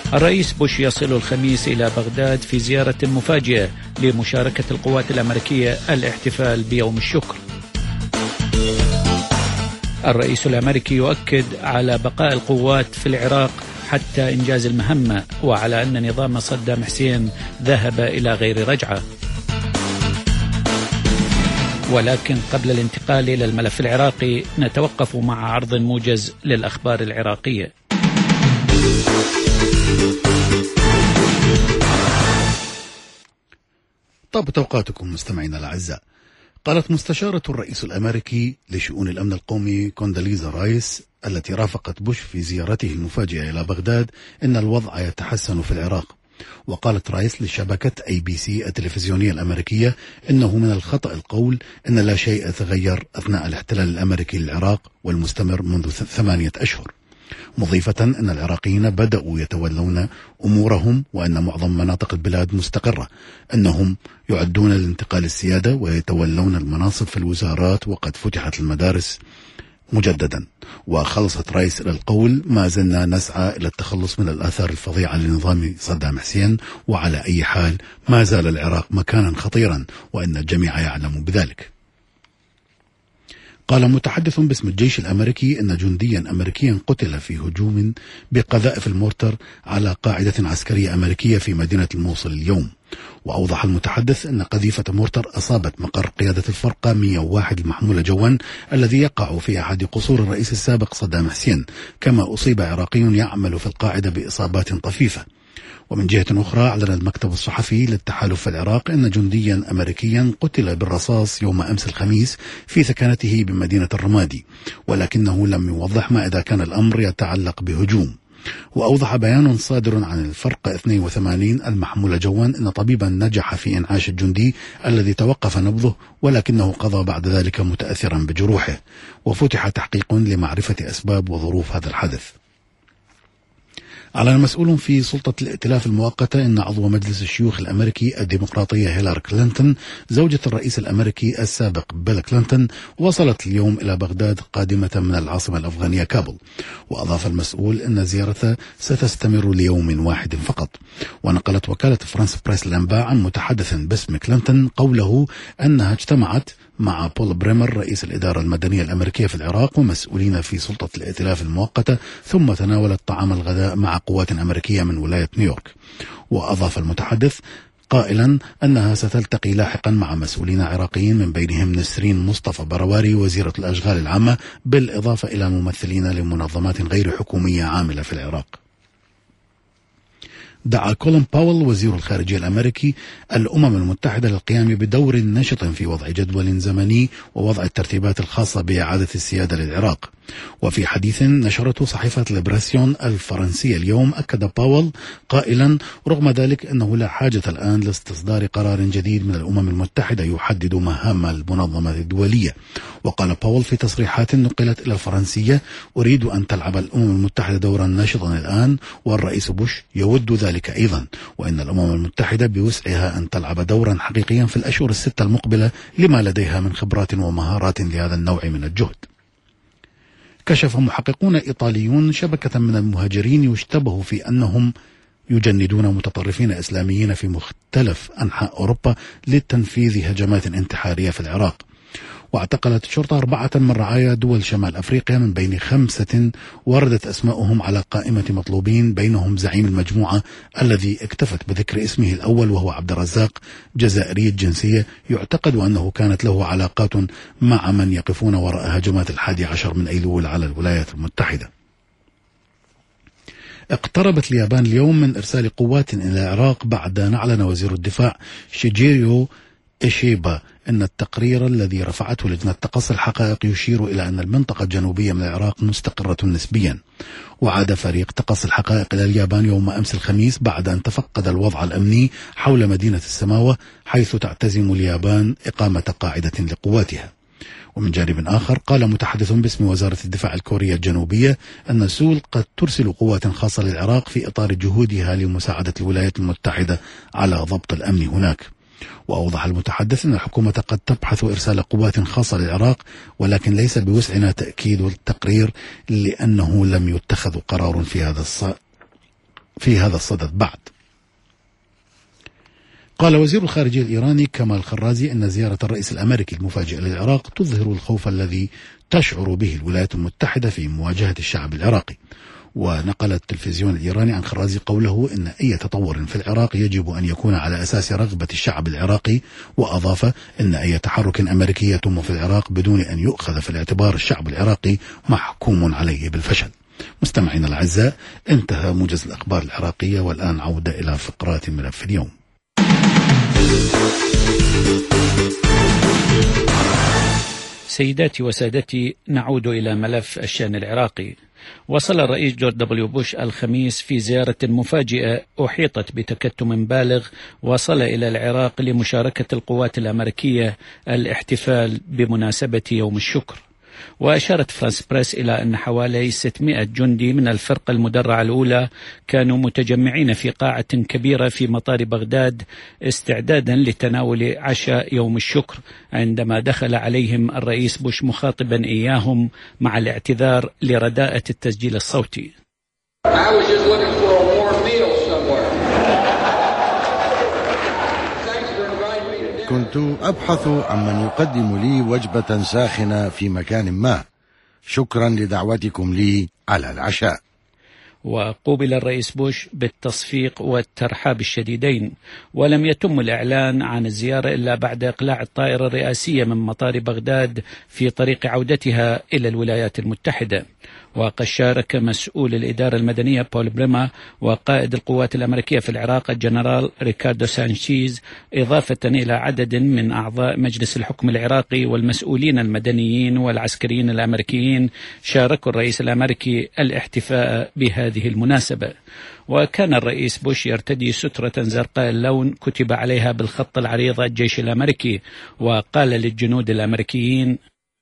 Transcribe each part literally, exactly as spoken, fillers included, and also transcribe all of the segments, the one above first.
الرئيس بوش يصل الخميس إلى بغداد في زيارة مفاجئة لمشاركة القوات الأمريكية الاحتفال بيوم الشكر. الرئيس الأمريكي يؤكد على بقاء القوات في العراق حتى إنجاز المهمة، وعلى أن نظام صدام حسين ذهب إلى غير رجعة. ولكن قبل الانتقال إلى الملف العراقي نتوقف مع عرض موجز للأخبار العراقية. طب توقعاتكم مستمعينا الأعزاء. قالت مستشارة الرئيس الأمريكي لشؤون الأمن القومي كونداليزا رايس التي رافقت بوش في زيارته المفاجئة إلى بغداد إن الوضع يتحسن في العراق. وقالت رايس لشبكة أي بي سي التلفزيونية الأمريكية إنه من الخطأ القول إن لا شيء تغير أثناء الاحتلال الأمريكي للعراق والمستمر منذ ثمانية أشهر، مضيفة أن العراقيين بدأوا يتولون أمورهم وأن معظم مناطق البلاد مستقرة، أنهم يعدون لانتقال السيادة ويتولون المناصب في الوزارات وقد فتحت المدارس مجددا. وخلصت رايس إلى القول: ما زلنا نسعى إلى التخلص من الآثار الفظيعة لنظام صدام حسين، وعلى أي حال ما زال العراق مكانا خطيرا وأن الجميع يعلم بذلك. قال متحدث باسم الجيش الأمريكي أن جنديا أمريكيا قتل في هجوم بقذائف المورتر على قاعدة عسكرية أمريكية في مدينة الموصل اليوم. وأوضح المتحدث أن قذيفة مورتر أصابت مقر قيادة الفرقة مئة وواحد المحمولة جوا الذي يقع في أحد قصور الرئيس السابق صدام حسين، كما أصيب عراقي يعمل في القاعدة بإصابات طفيفة. ومن جهة أخرى أعلن المكتب الصحفي للتحالف في العراق أن جنديا أمريكيا قتل بالرصاص يوم أمس الخميس في ثكنته بمدينة الرمادي، ولكنه لم يوضح ما إذا كان الأمر يتعلق بهجوم. وأوضح بيان صادر عن الفرقة اثنين وثمانين المحمولة جوا أن طبيبا نجح في إنعاش الجندي الذي توقف نبضه، ولكنه قضى بعد ذلك متأثرا بجروحه، وفتح تحقيق لمعرفة أسباب وظروف هذا الحدث. أعلن مسؤول في سلطة الائتلاف المؤقتة أن عضو مجلس الشيوخ الأمريكي الديمقراطية هيلاري كلينتون زوجة الرئيس الأمريكي السابق بيل كلينتون وصلت اليوم إلى بغداد قادمة من العاصمة الأفغانية كابول. وأضاف المسؤول أن زيارته ستستمر ليوم واحد فقط. ونقلت وكالة فرانس بريس الأنباء عن متحدث باسم كلينتون قوله أنها اجتمعت مع بول بريمر رئيس الإدارة المدنية الأمريكية في العراق ومسؤولين في سلطة الائتلاف المؤقتة، ثم تناولت طعام الغداء مع قوات أمريكية من ولاية نيويورك. وأضاف المتحدث قائلا أنها ستلتقي لاحقا مع مسؤولين عراقيين من بينهم نسرين مصطفى برواري وزيرة الأشغال العامة، بالإضافة إلى ممثلين لمنظمات غير حكومية عاملة في العراق. دعا كولين باول وزير الخارجية الأمريكي الأمم المتحدة للقيام بدور نشط في وضع جدول زمني ووضع الترتيبات الخاصة بإعادة السيادة للعراق. وفي حديث نشرته صحيفة ليبراسيون الفرنسية اليوم أكد باول قائلا: رغم ذلك أنه لا حاجة الآن لاستصدار قرار جديد من الأمم المتحدة يحدد مهام المنظمة الدولية. وقال باول في تصريحات نقلت إلى الفرنسية: أريد أن تلعب الأمم المتحدة دورا ناشطا الآن، والرئيس بوش يود ذلك أيضا، وإن الأمم المتحدة بوسعها أن تلعب دورا حقيقيا في الأشهر الستة المقبلة لما لديها من خبرات ومهارات لهذا النوع من الجهد. كشف محققون إيطاليون شبكة من المهاجرين يشتبه في أنهم يجندون متطرفين إسلاميين في مختلف أنحاء أوروبا لتنفيذ هجمات انتحارية في العراق. واعتقلت الشرطة أربعة من رعايا دول شمال أفريقيا من بين خمسة وردت أسماؤهم على قائمة مطلوبين، بينهم زعيم المجموعة الذي اكتفت بذكر اسمه الأول وهو عبد الرزاق، جزائري الجنسية، يعتقد أنه كانت له علاقات مع من يقفون وراء هجمات الحادي عشر من أيلول على الولايات المتحدة. اقتربت اليابان اليوم من إرسال قوات إلى العراق بعد أن أعلن وزير الدفاع شيجيريو إيشيبا أن التقرير الذي رفعته لجنة تقصي الحقائق يشير إلى أن المنطقة الجنوبية من العراق مستقرة نسبيا. وعاد فريق تقصي الحقائق إلى اليابان يوم أمس الخميس بعد أن تفقد الوضع الأمني حول مدينة السماوة، حيث تعتزم اليابان إقامة قاعدة لقواتها. ومن جانب آخر قال متحدث باسم وزارة الدفاع الكورية الجنوبية أن سول قد ترسل قوات خاصة للعراق في إطار جهودها لمساعدة الولايات المتحدة على ضبط الأمن هناك. وأوضح المتحدث أن الحكومة قد تبحث إرسال قوات خاصة للعراق، ولكن ليس بوسعنا تأكيد التقرير لأنه لم يتخذ قرار في هذا الص... في هذا الصدد بعد. قال وزير الخارجية الإيراني كمال خرازي أن زيارة الرئيس الأمريكي المفاجئة للعراق تظهر الخوف الذي تشعر به الولايات المتحدة في مواجهة الشعب العراقي. ونقل التلفزيون الإيراني عن خرازي قوله إن أي تطور في العراق يجب أن يكون على أساس رغبة الشعب العراقي، وأضاف إن أي تحرك أمريكي يتم في العراق بدون أن يؤخذ في الاعتبار الشعب العراقي محكوم عليه بالفشل. مستمعينا الأعزاء، انتهى موجز الأخبار العراقية، والآن عودة إلى فقرات ملف اليوم. سيداتي وسادتي، نعود إلى ملف الشأن العراقي. وصل الرئيس جورج دبليو بوش الخميس في زيارة مفاجئة أحيطت بتكتم بالغ، وصل إلى العراق لمشاركة القوات الأمريكية الاحتفال بمناسبة يوم الشكر. وأشارت فرانس بريس إلى أن حوالي ستمائة جندي من الفرقة المدرعة الأولى كانوا متجمعين في قاعة كبيرة في مطار بغداد استعدادا لتناول عشاء يوم الشكر، عندما دخل عليهم الرئيس بوش مخاطبا إياهم مع الاعتذار لرداءة التسجيل الصوتي. كنت أبحث عن من يقدم لي وجبة ساخنة في مكان ما. شكرا لدعوتكم لي على العشاء. وقوبل الرئيس بوش بالتصفيق والترحاب الشديدين، ولم يتم الإعلان عن الزيارة إلا بعد إقلاع الطائرة الرئاسية من مطار بغداد في طريق عودتها إلى الولايات المتحدة. وقد شارك مسؤول الإدارة المدنية بول بريما وقائد القوات الأمريكية في العراق الجنرال ريكاردو سانشيز، إضافة إلى عدد من أعضاء مجلس الحكم العراقي والمسؤولين المدنيين والعسكريين الأمريكيين، شاركوا الرئيس الأمريكي الاحتفاء بهذه المناسبة. وكان الرئيس بوش يرتدي سترة زرقاء اللون كتب عليها بالخط العريض الجيش الأمريكي، وقال للجنود الأمريكيين: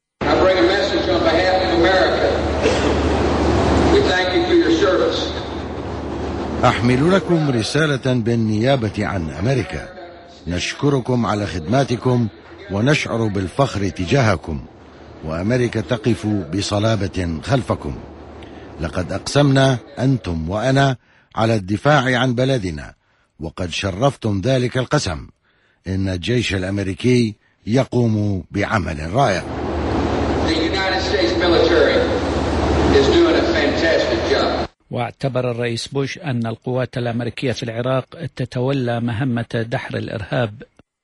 أحمل لكم رسالة بالنيابة عن أمريكا. نشكركم على خدماتكم ونشعر بالفخر تجاهكم، وأمريكا تقف بصلابة خلفكم. لقد أقسمنا أنتم وأنا على الدفاع عن بلدنا، وقد شرفتم ذلك القسم. إن الجيش الأمريكي يقوم بعمل رائع. واعتبر الرئيس بوش أن القوات الأمريكية في العراق تتولى مهمة دحر الإرهاب.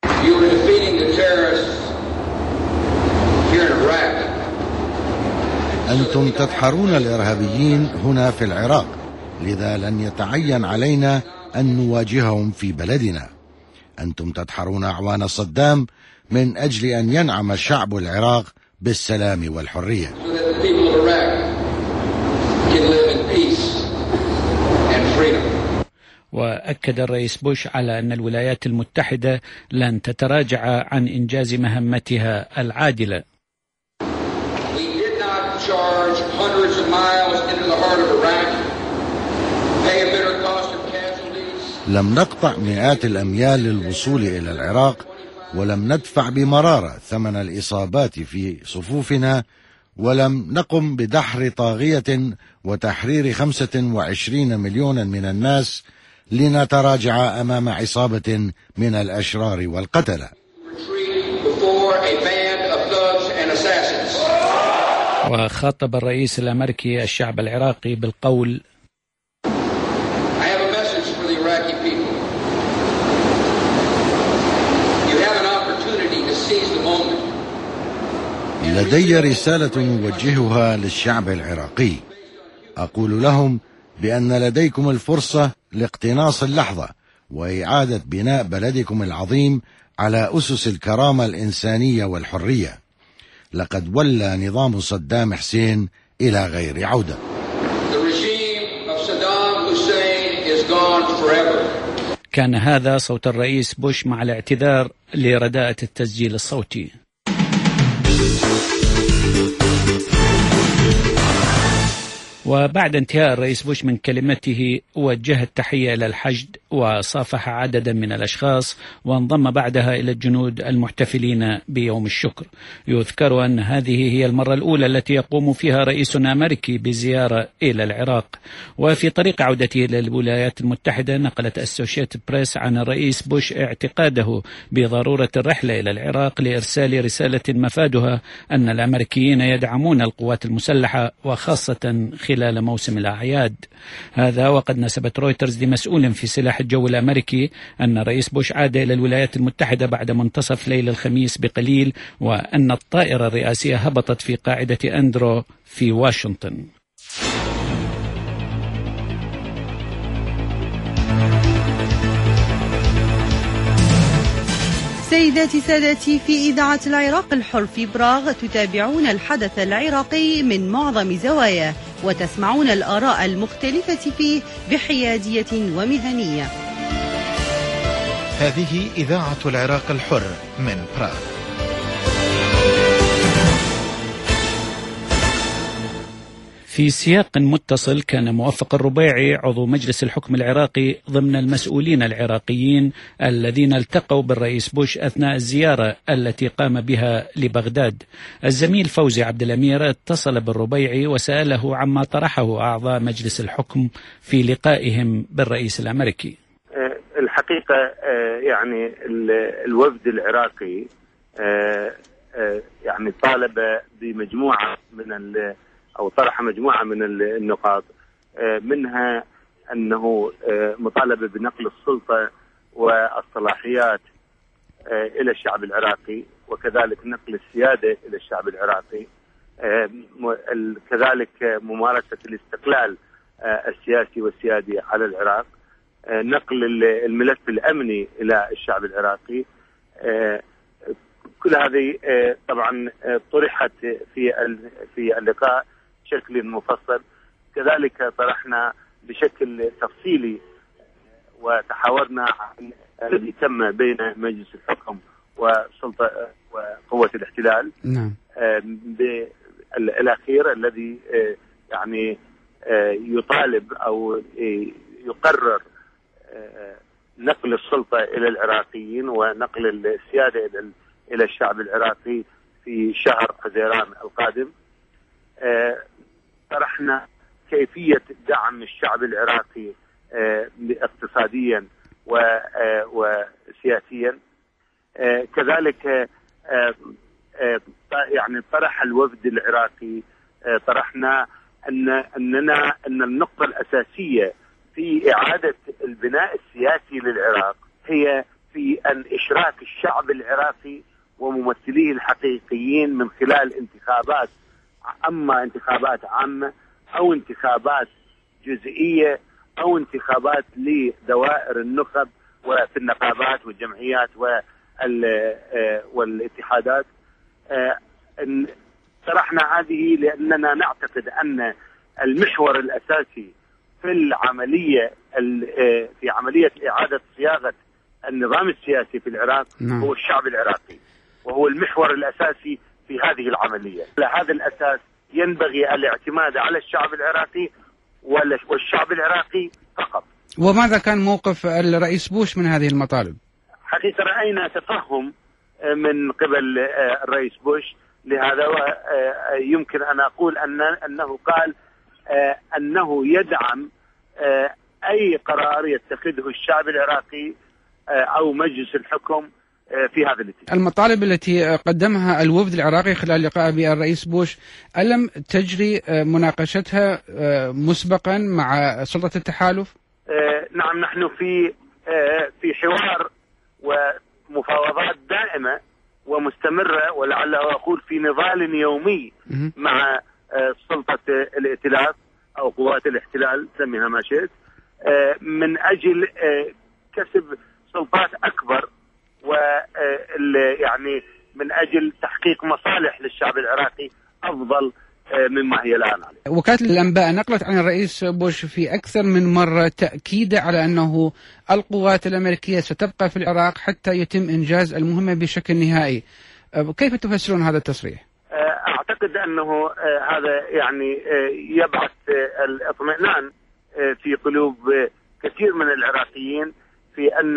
أنتم تدحرون الإرهابيين هنا في العراق، لذا لن يتعين علينا أن نواجههم في بلدنا. أنتم تدحرون أعوان صدام من أجل أن ينعم شعب العراق بالسلام والحرية. وأكد الرئيس بوش على أن الولايات المتحدة لن تتراجع عن إنجاز مهمتها العادلة. لم نقطع مئات الأميال للوصول إلى العراق، ولم ندفع بمرارة ثمن الإصابات في صفوفنا، ولم نقم بدحر طاغية وتحرير خمسة وعشرين مليونا من الناس لنتراجع أمام عصابة من الأشرار والقتلة. وخاطب الرئيس الأمريكي الشعب العراقي بالقول: لدي رسالة نوجهها للشعب العراقي. أقول لهم بأن لديكم الفرصة لاقتناص اللحظة وإعادة بناء بلدكم العظيم على أسس الكرامة الإنسانية والحرية. لقد ولى نظام صدام حسين إلى غير عودة. كان هذا صوت الرئيس بوش مع الاعتذار لرداءة التسجيل الصوتي. وبعد انتهاء الرئيس بوش من كلمته، وجه التحية إلى الحشد وصافح عددا من الأشخاص، وانضم بعدها إلى الجنود المحتفلين بيوم الشكر. يذكر أن هذه هي المرة الأولى التي يقوم فيها رئيس أمريكي بزيارة إلى العراق. وفي طريق عودته إلى الولايات المتحدة نقلت أسوشيتد بريس عن الرئيس بوش اعتقاده بضرورة الرحلة إلى العراق لإرسال رسالة مفادها أن الأمريكيين يدعمون القوات المسلحة وخاصة خلال موسم الأعياد. هذا وقد نسبت رويترز لمسؤول في سلاح الجو الأمريكي أن الرئيس بوش عاد إلى الولايات المتحدة بعد منتصف ليل الخميس بقليل، وأن الطائرة الرئاسية هبطت في قاعدة أندرو في واشنطن. سيداتي سادتي، في إذاعة العراق الحر في براغ تتابعون الحدث العراقي من معظم زواياه وتسمعون الآراء المختلفة فيه بحيادية ومهنية. هذه إذاعة العراق الحر من براغ. في سياق متصل، كان موفق الربيعي عضو مجلس الحكم العراقي ضمن المسؤولين العراقيين الذين التقوا بالرئيس بوش أثناء الزيارة التي قام بها لبغداد. الزميل فوزي عبد الأمير اتصل بالربيعي وسأله عما طرحه أعضاء مجلس الحكم في لقائهم بالرئيس الأمريكي. الحقيقة يعني الوفد العراقي يعني طالب بمجموعة من أو طرح مجموعة من النقاط، منها أنه مطالبة بنقل السلطة والصلاحيات إلى الشعب العراقي، وكذلك نقل السيادة إلى الشعب العراقي، كذلك ممارسة الاستقلال السياسي والسيادي على العراق، نقل الملف الأمني إلى الشعب العراقي. كل هذه طبعا طرحت في في اللقاء بشكل مفصل. كذلك طرحنا بشكل تفصيلي وتحاورنا عن الذي تم بين مجلس الحكم وسلطة وقوة الاحتلال. نعم. بالأخير الذي يعني يطالب أو يقرر نقل السلطة إلى العراقيين ونقل السيادة إلى الشعب العراقي في شهر حزيران القادم. طرحنا كيفية دعم الشعب العراقي اقتصاديا وسياسيا. كذلك يعني طرح الوفد العراقي، طرحنا أن أننا أن النقطة الأساسية في إعادة البناء السياسي للعراق هي في أن إشراك الشعب العراقي وممثليه الحقيقيين من خلال انتخابات، أما انتخابات عامة أو انتخابات جزئية أو انتخابات لدوائر النخب وفي النقابات والجمعيات والاتحادات. طرحنا هذه لأننا نعتقد أن المحور الأساسي في العملية في عملية إعادة صياغة النظام السياسي في العراق هو الشعب العراقي، وهو المحور الأساسي في هذه العملية. على هذا الأساس ينبغي الاعتماد على الشعب العراقي والشعب العراقي فقط. وماذا كان موقف الرئيس بوش من هذه المطالب؟ حقيقة رأينا تفهم من قبل الرئيس بوش لهذا، ويمكن أن أقول أن أنه قال أنه يدعم أي قرار يتخذه الشعب العراقي أو مجلس الحكم في هذا الاتجاه. المطالب التي قدمها الوفد العراقي خلال لقاء بالرئيس بوش ألم تجري مناقشتها مسبقا مع سلطة التحالف؟ نعم، نحن في في حوار ومفاوضات دائمة ومستمرة، ولعل أقول في نضال يومي مع سلطة الائتلاف أو قوات الاحتلال، سميها ما شئت، من أجل كسب سلطات أكبر، ويعني من أجل تحقيق مصالح للشعب العراقي أفضل مما هي الآن عليه. وكالة الأنباء نقلت عن الرئيس بوش في أكثر من مرة تأكيد على أنه القوات الأمريكية ستبقى في العراق حتى يتم إنجاز المهمة بشكل نهائي. كيف تفسرون هذا التصريح؟ أعتقد أنه هذا يعني يبعث الاطمئنان في قلوب كثير من العراقيين في أن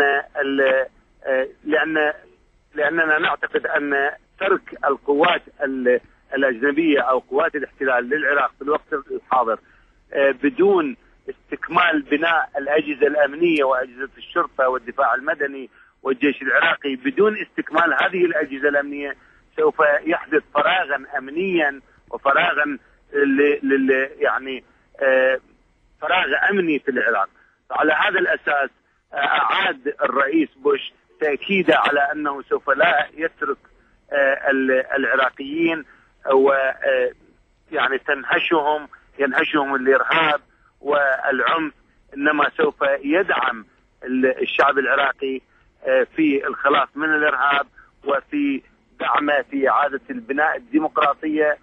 لأن لأننا نعتقد أن ترك القوات الأجنبية أو قوات الاحتلال للعراق في الوقت الحاضر بدون استكمال بناء الأجهزة الأمنية وأجهزة الشرطة والدفاع المدني والجيش العراقي، بدون استكمال هذه الأجهزة الأمنية سوف يحدث فراغا أمنيا وفراغا لل يعني فراغ أمني في العراق. على هذا الأساس أعاد الرئيس بوش تأكيده على أنه سوف لا يترك العراقيين و يعني تنهشهم ينهشهم الإرهاب والعنف، إنما سوف يدعم الشعب العراقي في الخلاص من الإرهاب وفي دعمه في إعادة البناء الديمقراطية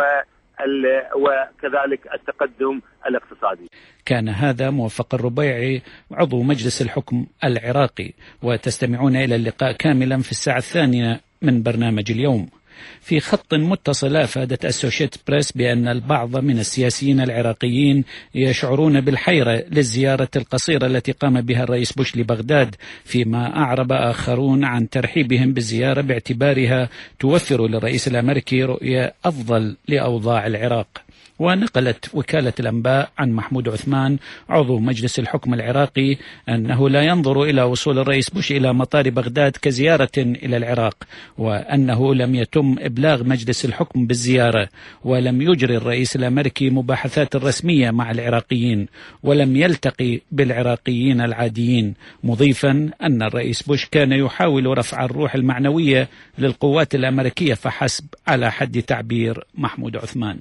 وكذلك التقدم الاقتصادي. كان هذا موفق الربيعي عضو مجلس الحكم العراقي، وتستمعون إلى اللقاء كاملا في الساعة الثانية من برنامج اليوم. في خط متصل أفادت أسوشيت بريس بأن البعض من السياسيين العراقيين يشعرون بالحيرة للزيارة القصيرة التي قام بها الرئيس بوش لبغداد، فيما أعرب آخرون عن ترحيبهم بالزيارة باعتبارها توفر للرئيس الأمريكي رؤية أفضل لأوضاع العراق. ونقلت وكالة الأنباء عن محمود عثمان عضو مجلس الحكم العراقي أنه لا ينظر إلى وصول الرئيس بوش إلى مطار بغداد كزيارة إلى العراق، وأنه لم يتم إبلاغ مجلس الحكم بالزيارة، ولم يجري الرئيس الأمريكي مباحثات رسمية مع العراقيين، ولم يلتقي بالعراقيين العاديين، مضيفا أن الرئيس بوش كان يحاول رفع الروح المعنوية للقوات الأمريكية فحسب، على حد تعبير محمود عثمان.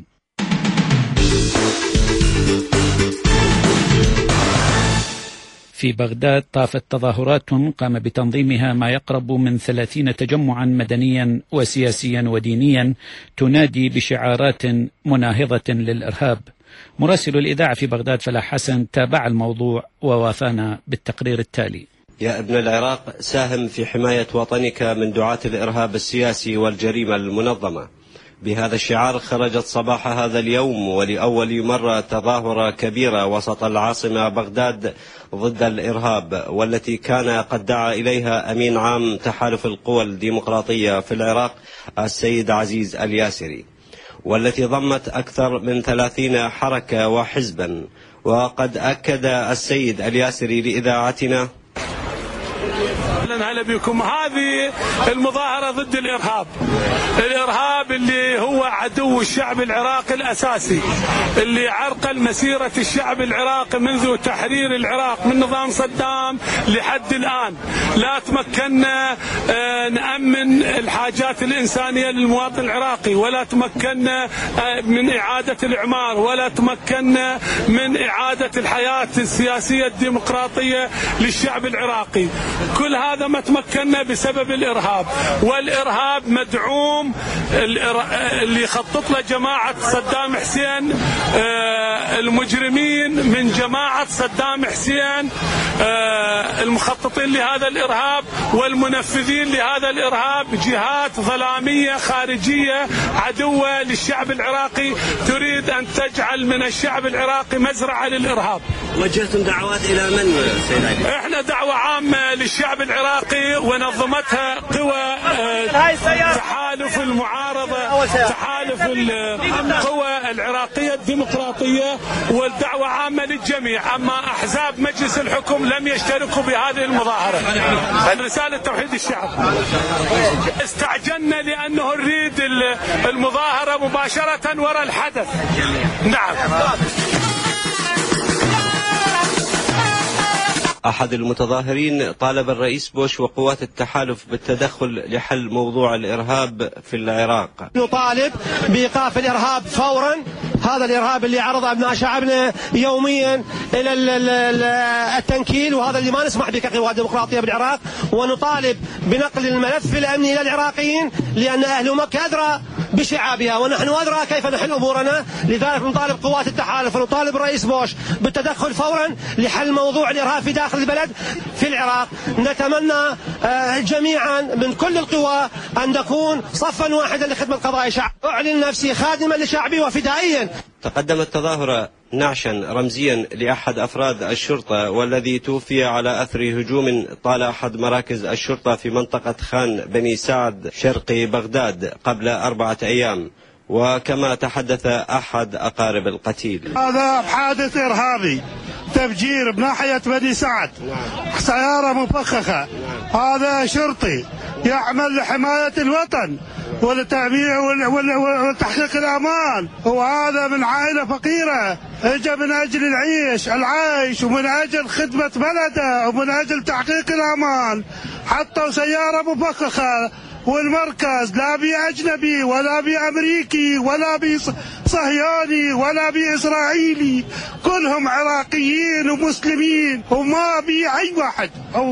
في بغداد طافت تظاهرات قام بتنظيمها ما يقرب من ثلاثين تجمعا مدنيا وسياسيا ودينيا تنادي بشعارات مناهضة للإرهاب. مراسل الإذاعة في بغداد فلاح حسن تابع الموضوع ووافانا بالتقرير التالي. يا ابن العراق، ساهم في حماية وطنك من دعاة الإرهاب السياسي والجريمة المنظمة. بهذا الشعار خرجت صباح هذا اليوم ولأول مرة تظاهرة كبيرة وسط العاصمة بغداد ضد الإرهاب، والتي كان قد دعا إليها أمين عام تحالف القوى الديمقراطية في العراق السيد عزيز الياسري، والتي ضمت أكثر من ثلاثين حركة وحزبا. وقد أكد السيد الياسري لإذاعتنا: هلا بكم. هذه المظاهرة ضد الإرهاب، الإرهاب اللي هو عدو الشعب العراقي الأساسي، اللي عرقل مسيرة الشعب العراقي منذ تحرير العراق من نظام صدام لحد الآن. لا تمكنا نأمن الحاجات الإنسانية للمواطن العراقي، ولا تمكنا من إعادة الإعمار، ولا تمكنا من إعادة الحياة السياسية الديمقراطية للشعب العراقي. كل هذا ما تمكنا بسبب الإرهاب، والإرهاب مدعوم اللي خطط له جماعة صدام حسين، المجرمين من جماعة صدام حسين المخططين لهذا الإرهاب والمنفذين لهذا الإرهاب جهات ظلامية خارجية عدوة للشعب العراقي تريد أن تجعل من الشعب العراقي مزرعة للإرهاب. وجهتم دعوات إلى من سيد علي؟ احنا دعوة عامة للشعب العراقي ونظمتها قوى تحالف المعارضة، تحالف القوى العراقية الديمقراطية، والدعوة عامة للجميع. أما أحزاب مجلس الحكم لم يشتركوا بهذه المظاهرة. رسالة توحيد الشعب. استعجلنا لأنه نريد المظاهرة مباشرة وراء الحدث. نعم. أحد المتظاهرين طالب الرئيس بوش وقوات التحالف بالتدخل لحل موضوع الإرهاب في العراق. نطالب بإيقاف الإرهاب فورا، هذا الإرهاب اللي عرض أبناء شعبنا يوميا إلى التنكيل، وهذا اللي ما نسمح به كقوى ديمقراطية بالعراق. ونطالب بنقل الملف الأمني إلى العراقيين، لأن أهل مكة أدرى بشعابها ونحن أدرى كيف نحل أمورنا. لذلك نطالب قوات التحالف ونطالب الرئيس بوش بالتدخل فورا لحل موضوع الإرهاب في داخل البلد في العراق. نتمنى جميعا من كل القوى أن نكون صفا واحدا لخدمة قضايا الشعب. أعلن نفسي خادما لشعبي وفدائيا. تقدمت تظاهرة نعشا رمزيا لأحد أفراد الشرطة والذي توفي على أثر هجوم طال أحد مراكز الشرطة في منطقة خان بني سعد شرقي بغداد قبل أربعة أيام. وكما تحدث أحد أقارب القتيل: هذا حادث إرهابي تفجير بناحية بني سعد، سيارة مفخخة. هذا شرطي يعمل لحماية الوطن والتأمين وتحقيق الأمان، وهذا من عائلة فقيرة اجى من أجل العيش العيش ومن أجل خدمة بلده ومن أجل تحقيق الأمان. حطوا سيارة مفخخة، والمركز لا بي أجنبي ولا بي أمريكي ولا بي صهيوني ولا بي إسرائيلي، كلهم عراقيين ومسلمين وما بي أي واحد.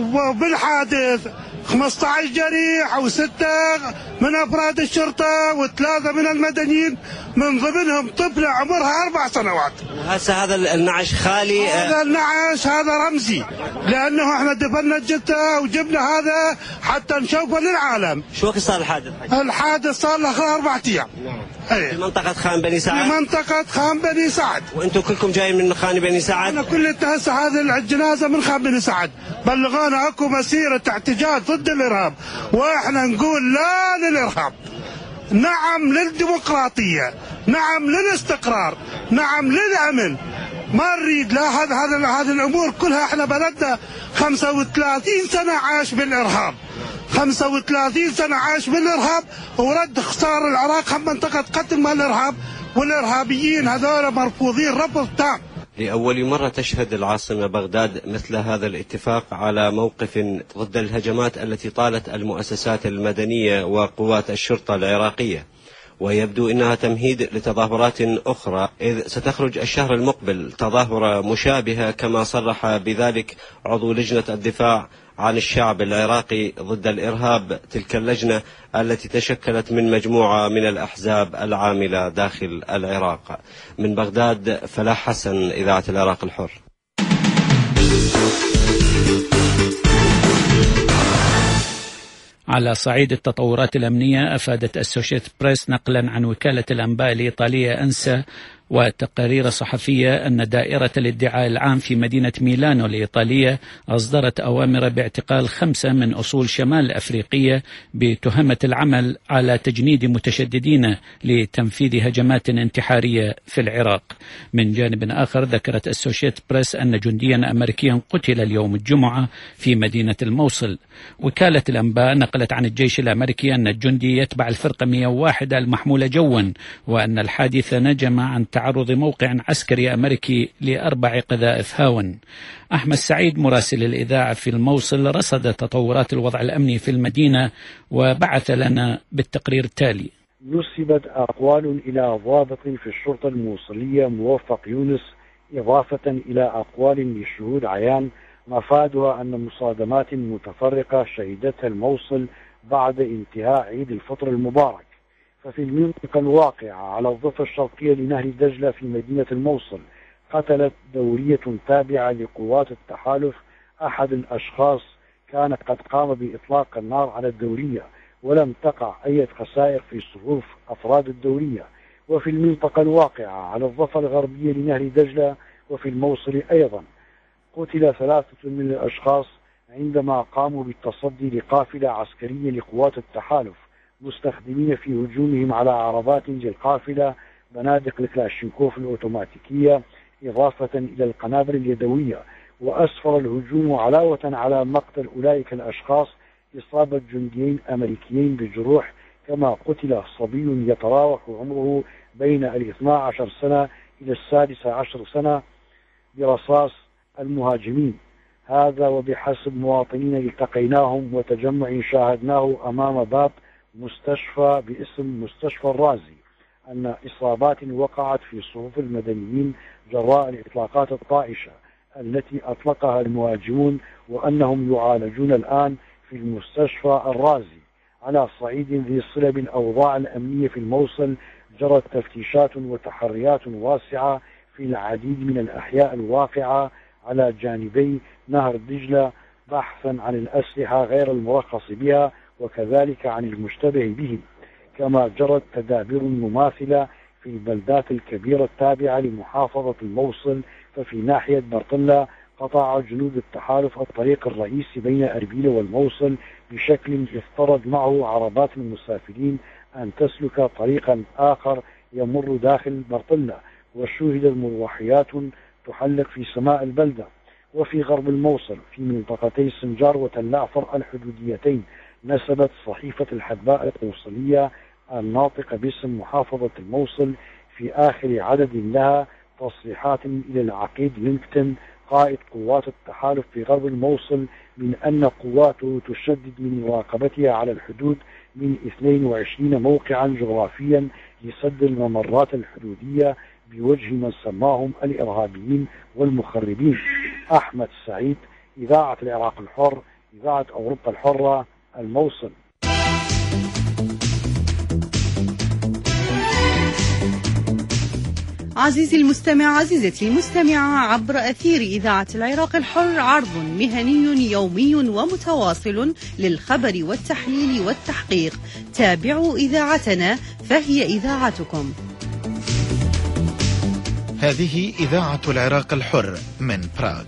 وبالحادث خمسة عشر جريح أو ستة من أفراد الشرطة وثلاثة من المدنيين، من ضمنهم طفلة عمرها أربع سنوات. هسه هذا النعش خالي؟ هذا النعش هذا رمزي، لأنه احنا دفنا الجثة وجبنا هذا حتى نشوفه للعالم. شو وقت صار الحادث؟ الحادث صار له أربعة أيام. نعم. في منطقة خان بني سعد؟ في منطقة خان بني سعد. وأنتم كلكم جايين من خان بني سعد؟ أنا كل هسه هذه الجنازة من خان بني سعد. بلغونا أكو مسيرة احتجاج ضد الإرهاب، وإحنا نقول لا للإرهاب، نعم للديمقراطية، نعم للاستقرار، نعم للأمن. ما نريد لا هذا هذا هذه الأمور كلها. إحنا بلدنا خمسة وثلاثين سنة عاش بالإرهاب، خمسة وثلاثين سنة عاش بالإرهاب، ورد خسار العراق هم منطقة قتل مال الإرهاب، والإرهابيين هذول مرفوضين رفض تام. لأول مرة تشهد العاصمة بغداد مثل هذا الاتفاق على موقف ضد الهجمات التي طالت المؤسسات المدنية وقوات الشرطة العراقية، ويبدو أنها تمهيد لتظاهرات أخرى، إذ ستخرج الشهر المقبل تظاهرة مشابهة كما صرح بذلك عضو لجنة الدفاع عن الشعب العراقي ضد الإرهاب، تلك اللجنة التي تشكلت من مجموعة من الأحزاب العاملة داخل العراق. من بغداد فلاح حسن، إذاعة العراق الحر. على صعيد التطورات الأمنية، أفادت أسوشيت بريس نقلا عن وكالة الأنباء الإيطالية أنسا وتقارير صحفية أن دائرة الادعاء العام في مدينة ميلانو الإيطالية أصدرت أوامر باعتقال خمسة من أصول شمال أفريقية بتهمة العمل على تجنيد متشددين لتنفيذ هجمات انتحارية في العراق. من جانب آخر، ذكرت أسوشيت بريس أن جنديا أمريكيا قتل اليوم الجمعة في مدينة الموصل. وكالة الأنباء نقلت عن الجيش الأمريكي أن الجندي يتبع الفرقة مئة وواحد المحمولة جوا، وأن الحادث نجم عن تعرض موقع عسكري أمريكي لأربع قذائف هاون. أحمد سعيد مراسل الإذاعة في الموصل رصد تطورات الوضع الأمني في المدينة وبعث لنا بالتقرير التالي. نسبت أقوال إلى ضابط في الشرطة الموصلية موفق يونس، إضافة إلى أقوال لشهود عيان، مفادها أن مصادمات متفرقة شهدتها الموصل بعد انتهاء عيد الفطر المبارك. ففي المنطقة الواقعة على الضفة الشرقية لنهر دجلة في مدينة الموصل، قتلت دورية تابعة لقوات التحالف أحد الأشخاص كان قد قام بإطلاق النار على الدورية، ولم تقع أي خسائر في صفوف أفراد الدورية. وفي المنطقة الواقعة على الضفة الغربية لنهر دجلة وفي الموصل أيضا، قتل ثلاثة من الأشخاص عندما قاموا بالتصدي لقافلة عسكرية لقوات التحالف، مستخدمين في هجومهم على عربات للقافلة بنادق الكلاشينكوف الأوتوماتيكية، إضافة إلى القنابل اليدوية. وأسفر الهجوم علاوة على مقتل أولئك الأشخاص إصابة جنديين أمريكيين بجروح، كما قتل صبي يتراوح عمره بين الاثنى عشر سنة إلى السادسة عشر سنة برصاص المهاجمين. هذا وبحسب مواطنين التقيناهم وتجمع شاهدناه أمام باب مستشفى باسم مستشفى الرازي، أن إصابات وقعت في صفوف المدنيين جراء الإطلاقات الطائشة التي أطلقها المهاجمون، وأنهم يعالجون الآن في المستشفى الرازي. على صعيد ذي صلة بالأوضاع الأمنية في الموصل، جرت تفتيشات وتحريات واسعة في العديد من الأحياء الواقعة على جانبي نهر دجلة، بحثا عن الأسلحة غير المرخص بها وكذلك عن المشتبه به. كما جرت تدابير مماثلة في البلدات الكبيرة التابعة لمحافظة الموصل. ففي ناحية برطلة قطع جنود التحالف الطريق الرئيسي بين أربيل والموصل بشكل افترض معه عربات المسافرين أن تسلك طريقا آخر يمر داخل برطلة، وشوهد المروحيات تحلق في سماء البلدة. وفي غرب الموصل في منطقتي سنجار وتلعفر الحدوديتين نسبت صحيفة الحدباء القوصلية الناطقة باسم محافظة الموصل في آخر عدد لها تصريحات إلى العقيد لينكتون قائد قوات التحالف في غرب الموصل من أن قواته تشدد من مراقبتها على الحدود من اثنين وعشرين موقعا جغرافيا لسد الممرات الحدودية بوجه من سماهم الإرهابيين والمخربين. أحمد سعيد، إذاعة العراق الحر، إذاعة أوروبا الحرة، الموصل. عزيزي المستمع، عزيزتي المستمعة، عبر أثير إذاعة العراق الحر عرض مهني يومي ومتواصل للخبر والتحليل والتحقيق. تابعوا إذاعتنا فهي إذاعتكم. هذه إذاعة العراق الحر من براغ.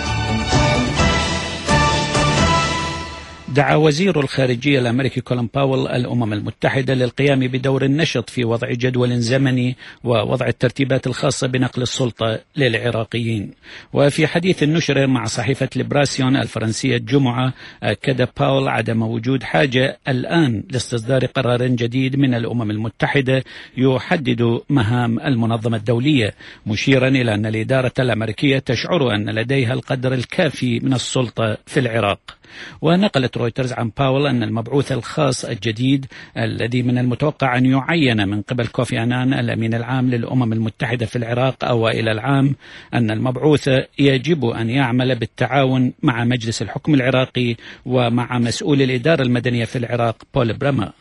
دعا وزير الخارجية الأمريكي كولين باول الأمم المتحدة للقيام بدور نشط في وضع جدول زمني ووضع الترتيبات الخاصة بنقل السلطة للعراقيين. وفي حديث نشر مع صحيفة ليبراسيون الفرنسية الجمعة، أكد باول عدم وجود حاجة الآن لاستصدار قرار جديد من الأمم المتحدة يحدد مهام المنظمة الدولية، مشيرا إلى أن الإدارة الأمريكية تشعر أن لديها القدر الكافي من السلطة في العراق. ونقلت رويترز عن باول أن المبعوث الخاص الجديد الذي من المتوقع أن يعين من قبل كوفي عنان الأمين العام للأمم المتحدة في العراق أوائل العام، أن المبعوث يجب أن يعمل بالتعاون مع مجلس الحكم العراقي ومع مسؤول الإدارة المدنية في العراق بول براما.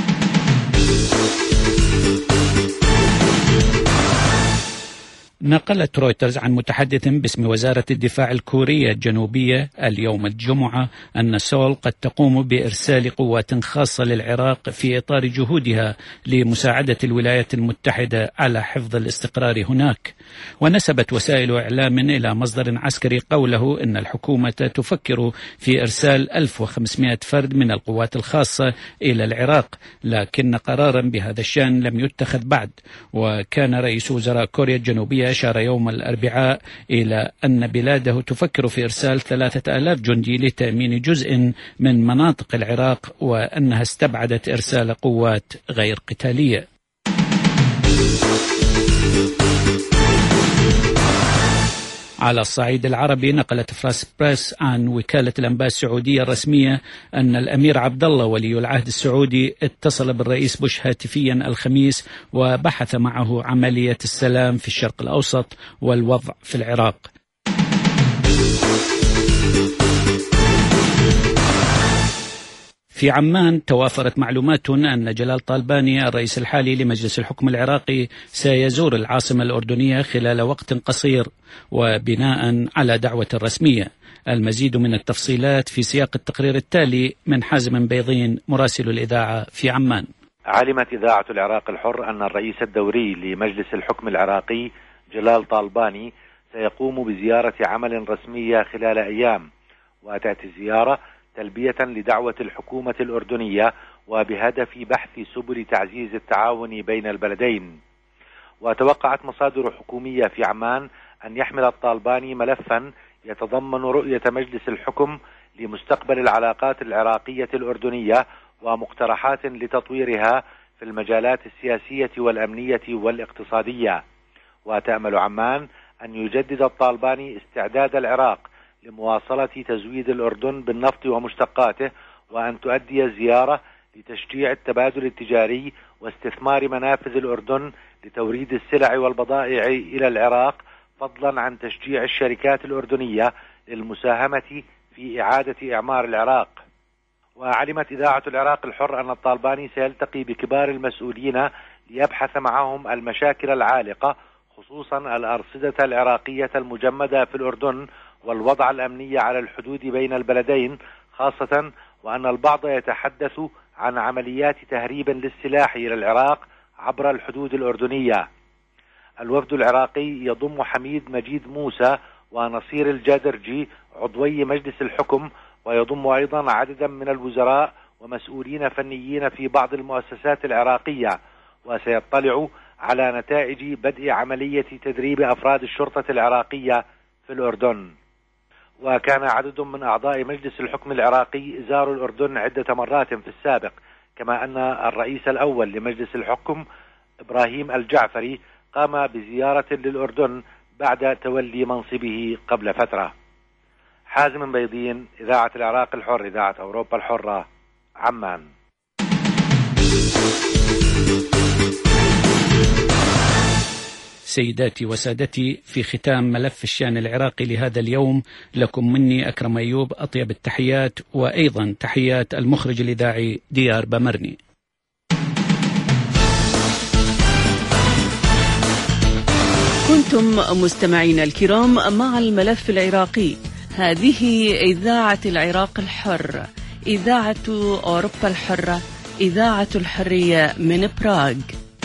نقلت رويترز عن متحدث باسم وزارة الدفاع الكورية الجنوبية اليوم الجمعة أن سول قد تقوم بإرسال قوات خاصة للعراق في إطار جهودها لمساعدة الولايات المتحدة على حفظ الاستقرار هناك. ونسبت وسائل إعلام إلى مصدر عسكري قوله إن الحكومة تفكر في إرسال ألف وخمسمائة فرد من القوات الخاصة إلى العراق، لكن قرارا بهذا الشأن لم يتخذ بعد. وكان رئيس وزراء كوريا الجنوبية أشار يوم الأربعاء إلى أن بلاده تفكر في إرسال ثلاثة آلاف جندي لتأمين جزء من مناطق العراق، وأنها استبعدت إرسال قوات غير قتالية. على الصعيد العربي، نقلت فرانس بريس عن وكالة الأنباء السعودية الرسمية أن الأمير عبد الله ولي العهد السعودي اتصل بالرئيس بوش هاتفيا الخميس وبحث معه عملية السلام في الشرق الأوسط والوضع في العراق. في عمان توافرت معلومات أن جلال طالباني الرئيس الحالي لمجلس الحكم العراقي سيزور العاصمة الأردنية خلال وقت قصير وبناء على دعوة رسمية. المزيد من التفصيلات في سياق التقرير التالي من حازم بيضين مراسل الإذاعة في عمان. علمت إذاعة العراق الحر أن الرئيس الدوري لمجلس الحكم العراقي جلال طالباني سيقوم بزيارة عمل رسمية خلال أيام، وتأتي الزيارة تلبية لدعوة الحكومة الأردنية وبهدف بحث سبل تعزيز التعاون بين البلدين. وتوقعت مصادر حكومية في عمان أن يحمل الطالباني ملفا يتضمن رؤية مجلس الحكم لمستقبل العلاقات العراقية الأردنية ومقترحات لتطويرها في المجالات السياسية والأمنية والاقتصادية. وتأمل عمان أن يجدد الطالباني استعداد العراق لمواصلة تزويد الأردن بالنفط ومشتقاته، وأن تؤدي الزيارة لتشجيع التبادل التجاري واستثمار منافذ الأردن لتوريد السلع والبضائع إلى العراق، فضلا عن تشجيع الشركات الأردنية للمساهمة في إعادة إعمار العراق. وعلمت إذاعة العراق الحر أن الطالباني سيلتقي بكبار المسؤولين ليبحث معهم المشاكل العالقة، خصوصا الأرصدة العراقية المجمدة في الأردن والوضع الأمني على الحدود بين البلدين، خاصة وأن البعض يتحدث عن عمليات تهريب للسلاح إلى العراق عبر الحدود الأردنية. الوفد العراقي يضم حميد مجيد موسى ونصير الجادرجي عضوي مجلس الحكم، ويضم أيضا عددا من الوزراء ومسؤولين فنيين في بعض المؤسسات العراقية، وسيطلع على نتائج بدء عملية تدريب أفراد الشرطة العراقية في الأردن. وكان عدد من أعضاء مجلس الحكم العراقي زاروا الأردن عدة مرات في السابق، كما أن الرئيس الأول لمجلس الحكم إبراهيم الجعفري قام بزيارة للأردن بعد تولي منصبه قبل فترة. حازم بيضين، إذاعة العراق الحر، إذاعة أوروبا الحرة، عمان. سيداتي وسادتي، في ختام ملف الشأن العراقي لهذا اليوم، لكم مني أكرم أيوب أطيب التحيات، وأيضا تحيات المخرج الإذاعي ديار بمرني. كنتم مستمعين الكرام مع الملف العراقي. هذه إذاعة العراق الحر، إذاعة أوروبا الحرة، إذاعة الحرية من براغ.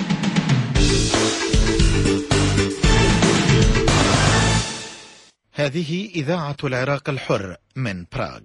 هذه إذاعة العراق الحر من براغ.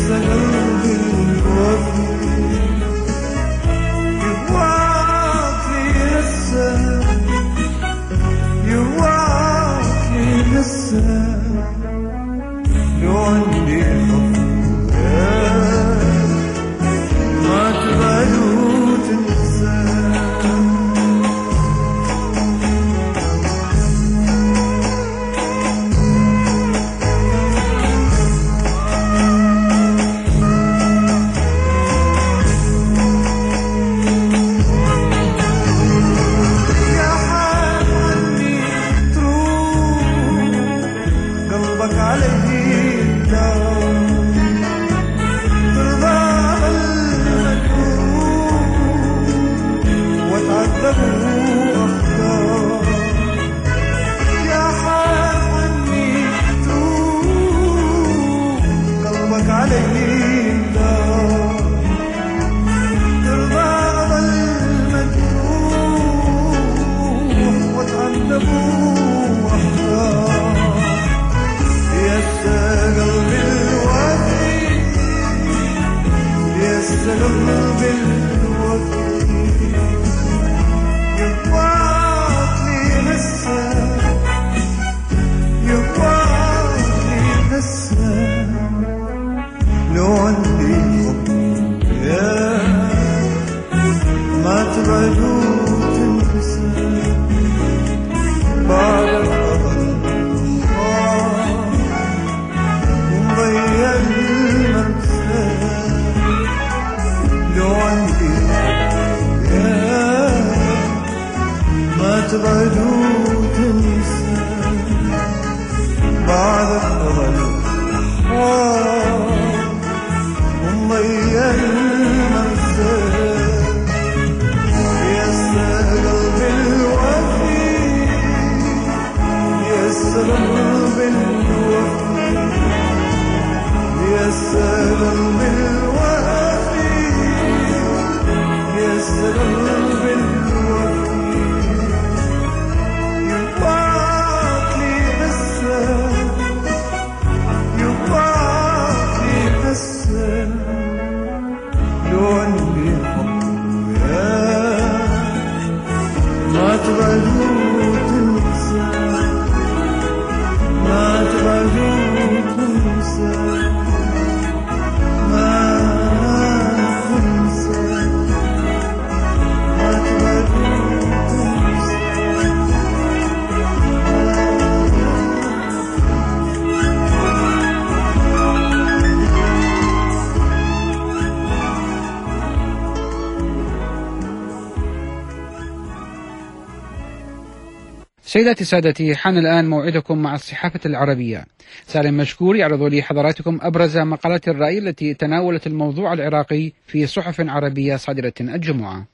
سيداتي سادتي، حان الآن موعدكم مع الصحافة العربية. سالم مشكور يعرض لي حضراتكم أبرز مقالات الرأي التي تناولت الموضوع العراقي في صحف عربية صادرة الجمعة.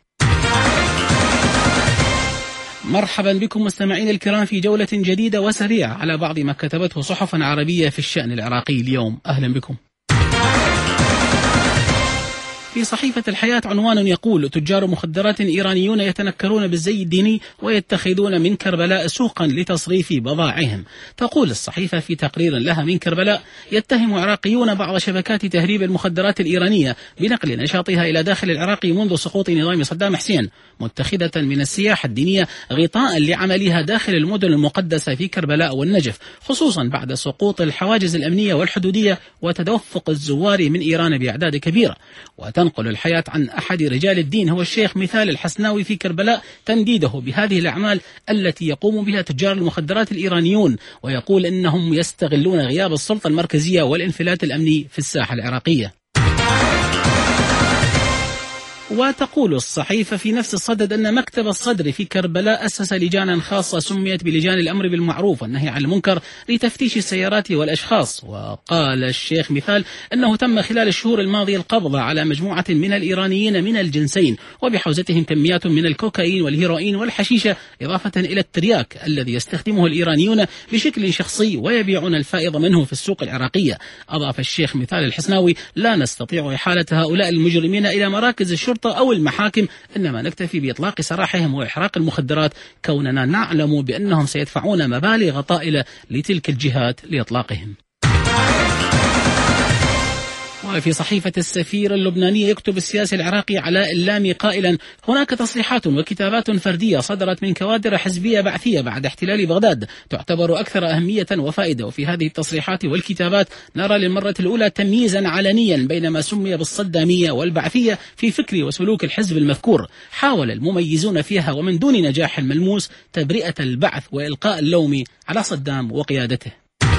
مرحبا بكم مستمعين الكرام في جولة جديدة وسريعة على بعض ما كتبته صحف عربية في الشأن العراقي اليوم. أهلا بكم. في صحيفة الحياة عنوان يقول: تجار مخدرات إيرانيون يتنكرون بالزي الديني ويتخذون من كربلاء سوقا لتصريف بضائعهم. تقول الصحيفة في تقرير لها من كربلاء: يتهم عراقيون بعض شبكات تهريب المخدرات الإيرانية بنقل نشاطها إلى داخل العراق منذ سقوط نظام صدام حسين، متخذة من السياحة الدينية غطاء لعملها داخل المدن المقدسة في كربلاء والنجف، خصوصا بعد سقوط الحواجز الأمنية والحدودية وتدفق الزوار من إيران بأعداد كبيرة. وتنقل الحياة عن أحد رجال الدين هو الشيخ مثال الحسناوي في كربلاء تنديده بهذه الأعمال التي يقوم بها تجار المخدرات الإيرانيون، ويقول إنهم يستغلون غياب السلطة المركزية والانفلات الأمني في الساحة العراقية. وتقول الصحيفة في نفس الصدد أن مكتب الصدر في كربلاء أسس لجانا خاصة سميت بلجان الأمر بالمعروف والنهي عن المنكر لتفتيش السيارات والأشخاص. وقال الشيخ مثال أنه تم خلال الشهور الماضية القبض على مجموعة من الإيرانيين من الجنسين وبحوزتهم كميات من الكوكايين والهيروين والحشيشة، إضافة إلى الترياك الذي يستخدمه الإيرانيون بشكل شخصي ويبيعون الفائض منه في السوق العراقية. أضاف الشيخ مثال الحسناوي: لا نستطيع إحالة هؤلاء المجرمين إلى مراكز الشرطة أو المحاكم، إنما نكتفي بإطلاق سراحهم وإحراق المخدرات، كوننا نعلم بأنهم سيدفعون مبالغ طائلة لتلك الجهات لإطلاقهم. وفي صحيفة السفير اللبنانية يكتب السياسي العراقي علاء اللامي قائلا: هناك تصريحات وكتابات فردية صدرت من كوادر حزبية بعثية بعد احتلال بغداد تعتبر أكثر أهمية وفائدة، وفي هذه التصريحات والكتابات نرى للمرة الأولى تمييزا علنيا بين ما سمي بالصدامية والبعثية في فكر وسلوك الحزب المذكور. حاول المميزون فيها ومن دون نجاح ملموس تبرئة البعث وإلقاء اللوم على صدام وقيادته.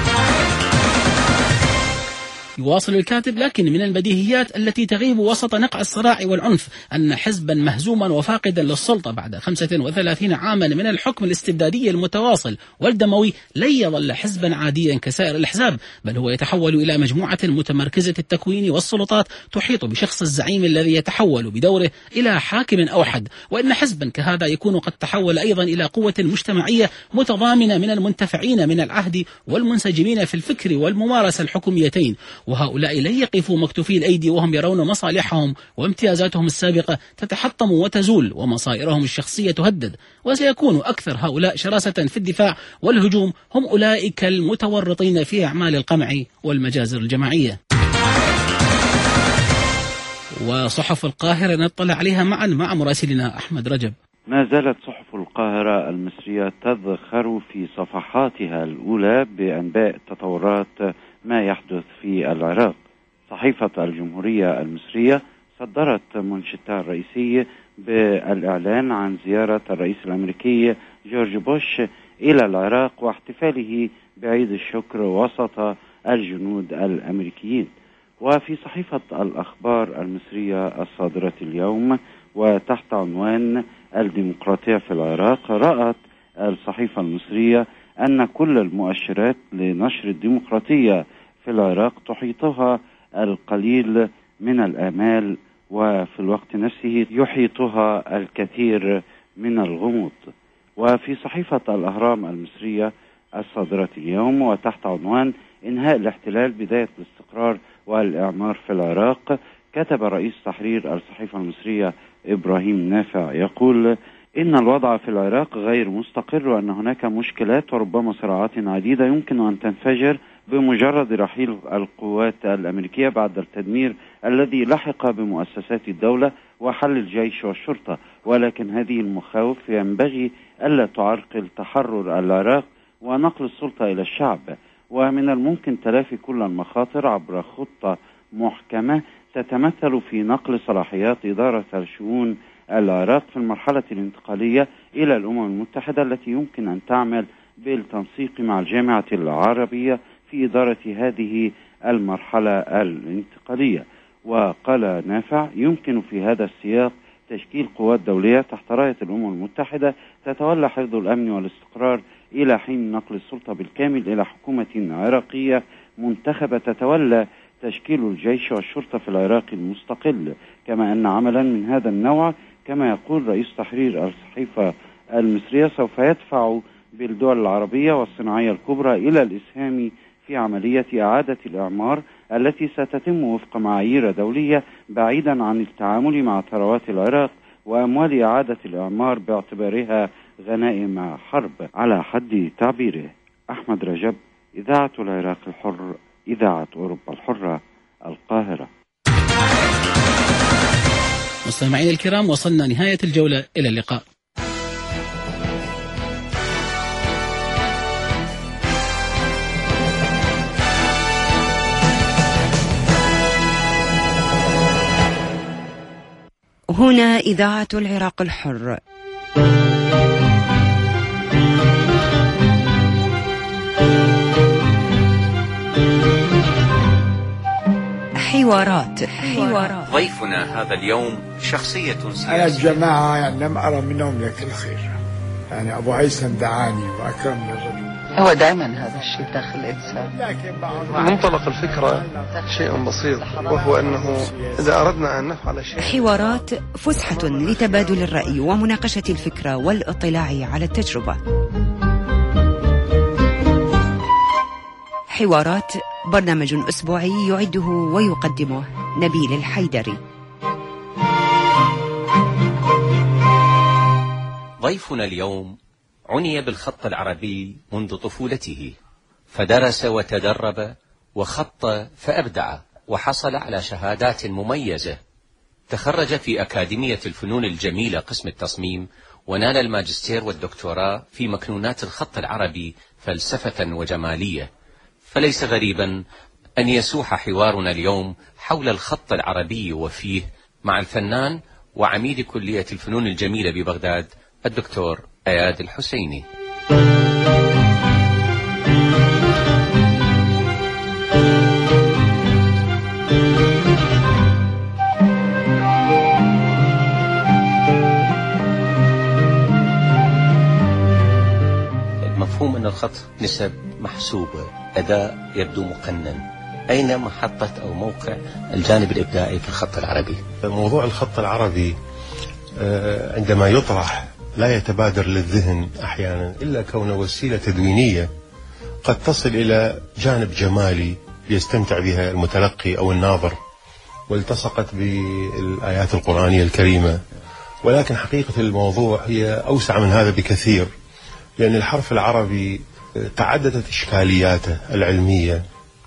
يواصل الكاتب: لكن من البديهيات التي تغيب وسط نقع الصراع والعنف أن حزبا مهزوما وفاقدا للسلطة بعد خمسة وثلاثين عاما من الحكم الاستبدادي المتواصل والدموي لن يظل حزبا عاديا كسائر الأحزاب، بل هو يتحول إلى مجموعة متمركزة التكوين والسلطات تحيط بشخص الزعيم الذي يتحول بدوره إلى حاكم أوحد، وإن حزبا كهذا يكون قد تحول أيضا إلى قوة مجتمعية متضامنة من المنتفعين من العهد والمنسجمين في الفكر والممارسة الحكوميتين، وهؤلاء لن يقفوا مكتوفي الأيدي وهم يرون مصالحهم وامتيازاتهم السابقة تتحطم وتزول ومصائرهم الشخصية تهدد، وسيكون أكثر هؤلاء شراسة في الدفاع والهجوم هم أولئك المتورطين في أعمال القمع والمجازر الجماعية. وصحف القاهرة نطلع عليها معا مع مراسلنا أحمد رجب. ما زالت صحف القاهرة المصرية تذخر في صفحاتها الأولى بأنباء تطورات ما يحدث في العراق. صحيفة الجمهورية المصرية صدرت منشدها الرئيسي بالإعلان عن زيارة الرئيس الأمريكي جورج بوش إلى العراق واحتفاله بعيد الشكر وسط الجنود الأمريكيين. وفي صحيفة الأخبار المصرية الصادرة اليوم وتحت عنوان الديمقراطية في العراق، رأت الصحيفة المصرية أن كل المؤشرات لنشر الديمقراطية في العراق تحيطها القليل من الآمال، وفي الوقت نفسه يحيطها الكثير من الغموض. وفي صحيفة الأهرام المصرية الصادرة اليوم وتحت عنوان إنهاء الاحتلال بداية الاستقرار والإعمار في العراق، كتب رئيس تحرير الصحيفة المصرية إبراهيم نافع يقول: إن الوضع في العراق غير مستقر، وأن هناك مشكلات وربما صراعات عديدة يمكن أن تنفجر بمجرد رحيل القوات الأمريكية بعد التدمير الذي لحق بمؤسسات الدولة وحل الجيش والشرطة، ولكن هذه المخاوف ينبغي ألا تعرقل تحرر العراق ونقل السلطة إلى الشعب، ومن الممكن تلافي كل المخاطر عبر خطة محكمة تتمثل في نقل صلاحيات إدارة الشؤون العراق في المرحلة الانتقالية إلى الأمم المتحدة التي يمكن أن تعمل بالتنسيق مع الجامعة العربية في إدارة هذه المرحلة الانتقالية. وقال نافع: يمكن في هذا السياق تشكيل قوات دولية تحت راية الأمم المتحدة تتولى حفظ الأمن والاستقرار إلى حين نقل السلطة بالكامل إلى حكومة عراقية منتخبة تتولى تشكيل الجيش والشرطة في العراق المستقل، كما أن عملا من هذا النوع كما يقول رئيس تحرير الصحيفة المصرية سوف يدفع بالدول العربية والصناعية الكبرى إلى الإسهام في عملية إعادة الإعمار التي ستتم وفق معايير دولية بعيدا عن التعامل مع ثروات العراق وأموال إعادة الإعمار باعتبارها غنائم حرب على حد تعبيره. أحمد رجب، إذاعة العراق الحر، إذاعة أوروبا الحرة، القاهرة. مستمعين الكرام، وصلنا نهاية الجولة، إلى اللقاء. هنا إذاعة العراق الحر. حوارات حوارات ضيفنا هذا اليوم شخصية سياسية. أنا الجماعة يعني لم أرى منهم لك الخير، يعني أبو هيثم دعاني وأكرمني الرجل. هو دائما هذا الشيء داخل الإنسان. منطلق الفكرة شيء بسيط، وهو أنه إذا أردنا أن نفعل شيء. حوارات فسحة لتبادل الرأي ومناقشة الفكرة والاطلاع على التجربة. حوارات برنامج أسبوعي يعده ويقدمه نبيل الحيدري. ضيفنا اليوم عني بالخط العربي منذ طفولته، فدرس وتدرب وخط فأبدع، وحصل على شهادات مميزة. تخرج في أكاديمية الفنون الجميلة قسم التصميم، ونال الماجستير والدكتوراه في مكنونات الخط العربي فلسفة وجمالية. فليس غريبا أن يسوح حوارنا اليوم حول الخط العربي وفيه مع الفنان وعميد كلية الفنون الجميلة ببغداد الدكتور اياد الحسيني. مفهوم أن الخط نسب محسوبة، أداء يبدو مقنن، أين محطة أو موقع الجانب الإبداعي في الخط العربي؟ موضوع الخط العربي عندما يطرح لا يتبادر للذهن أحيانا إلا كونه وسيلة تدوينية قد تصل إلى جانب جمالي يستمتع بها المتلقي أو الناظر، والتصقت بالآيات القرآنية الكريمة. ولكن حقيقة الموضوع هي أوسع من هذا بكثير، لأن الحرف العربي تعددت إشكالياته العلمية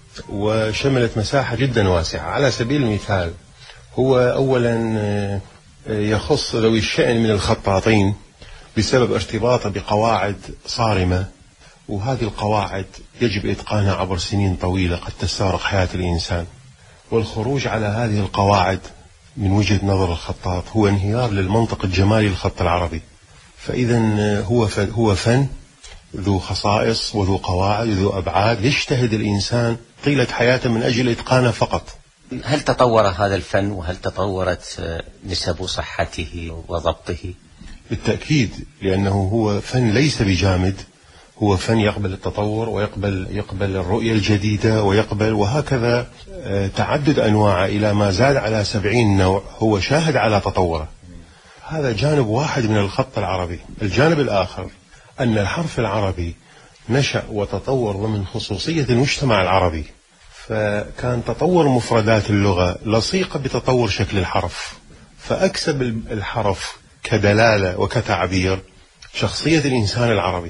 وشملت مساحة جدا واسعة. على سبيل المثال هو أولا يخص ذوي الشأن من الخطاطين بسبب ارتباطه بقواعد صارمة، وهذه القواعد يجب إتقانها عبر سنين طويلة قد تستغرق حياة الإنسان، والخروج على هذه القواعد من وجهة نظر الخطاط هو انهيار للمنطق الجمالي للخط العربي. فإذا هو هو فن ذو خصائص وذو قواعد وذو أبعاد يجتهد الإنسان طيلة حياته من أجل إتقانه فقط. هل تطور هذا الفن وهل تطورت نسب صحته وضبطه؟ بالتأكيد، لأنه هو فن ليس بجامد، هو فن يقبل التطور ويقبل يقبل الرؤية الجديدة ويقبل وهكذا تعدد أنواعه إلى ما زاد على سبعين نوع، هو شاهد على تطوره. هذا جانب واحد من الخط العربي. الجانب الآخر أن الحرف العربي نشأ وتطور ضمن خصوصية المجتمع العربي، فكان تطور مفردات اللغة لصيقة بتطور شكل الحرف، فأكسب الحرف كدلالة وكتعبير شخصية الإنسان العربي.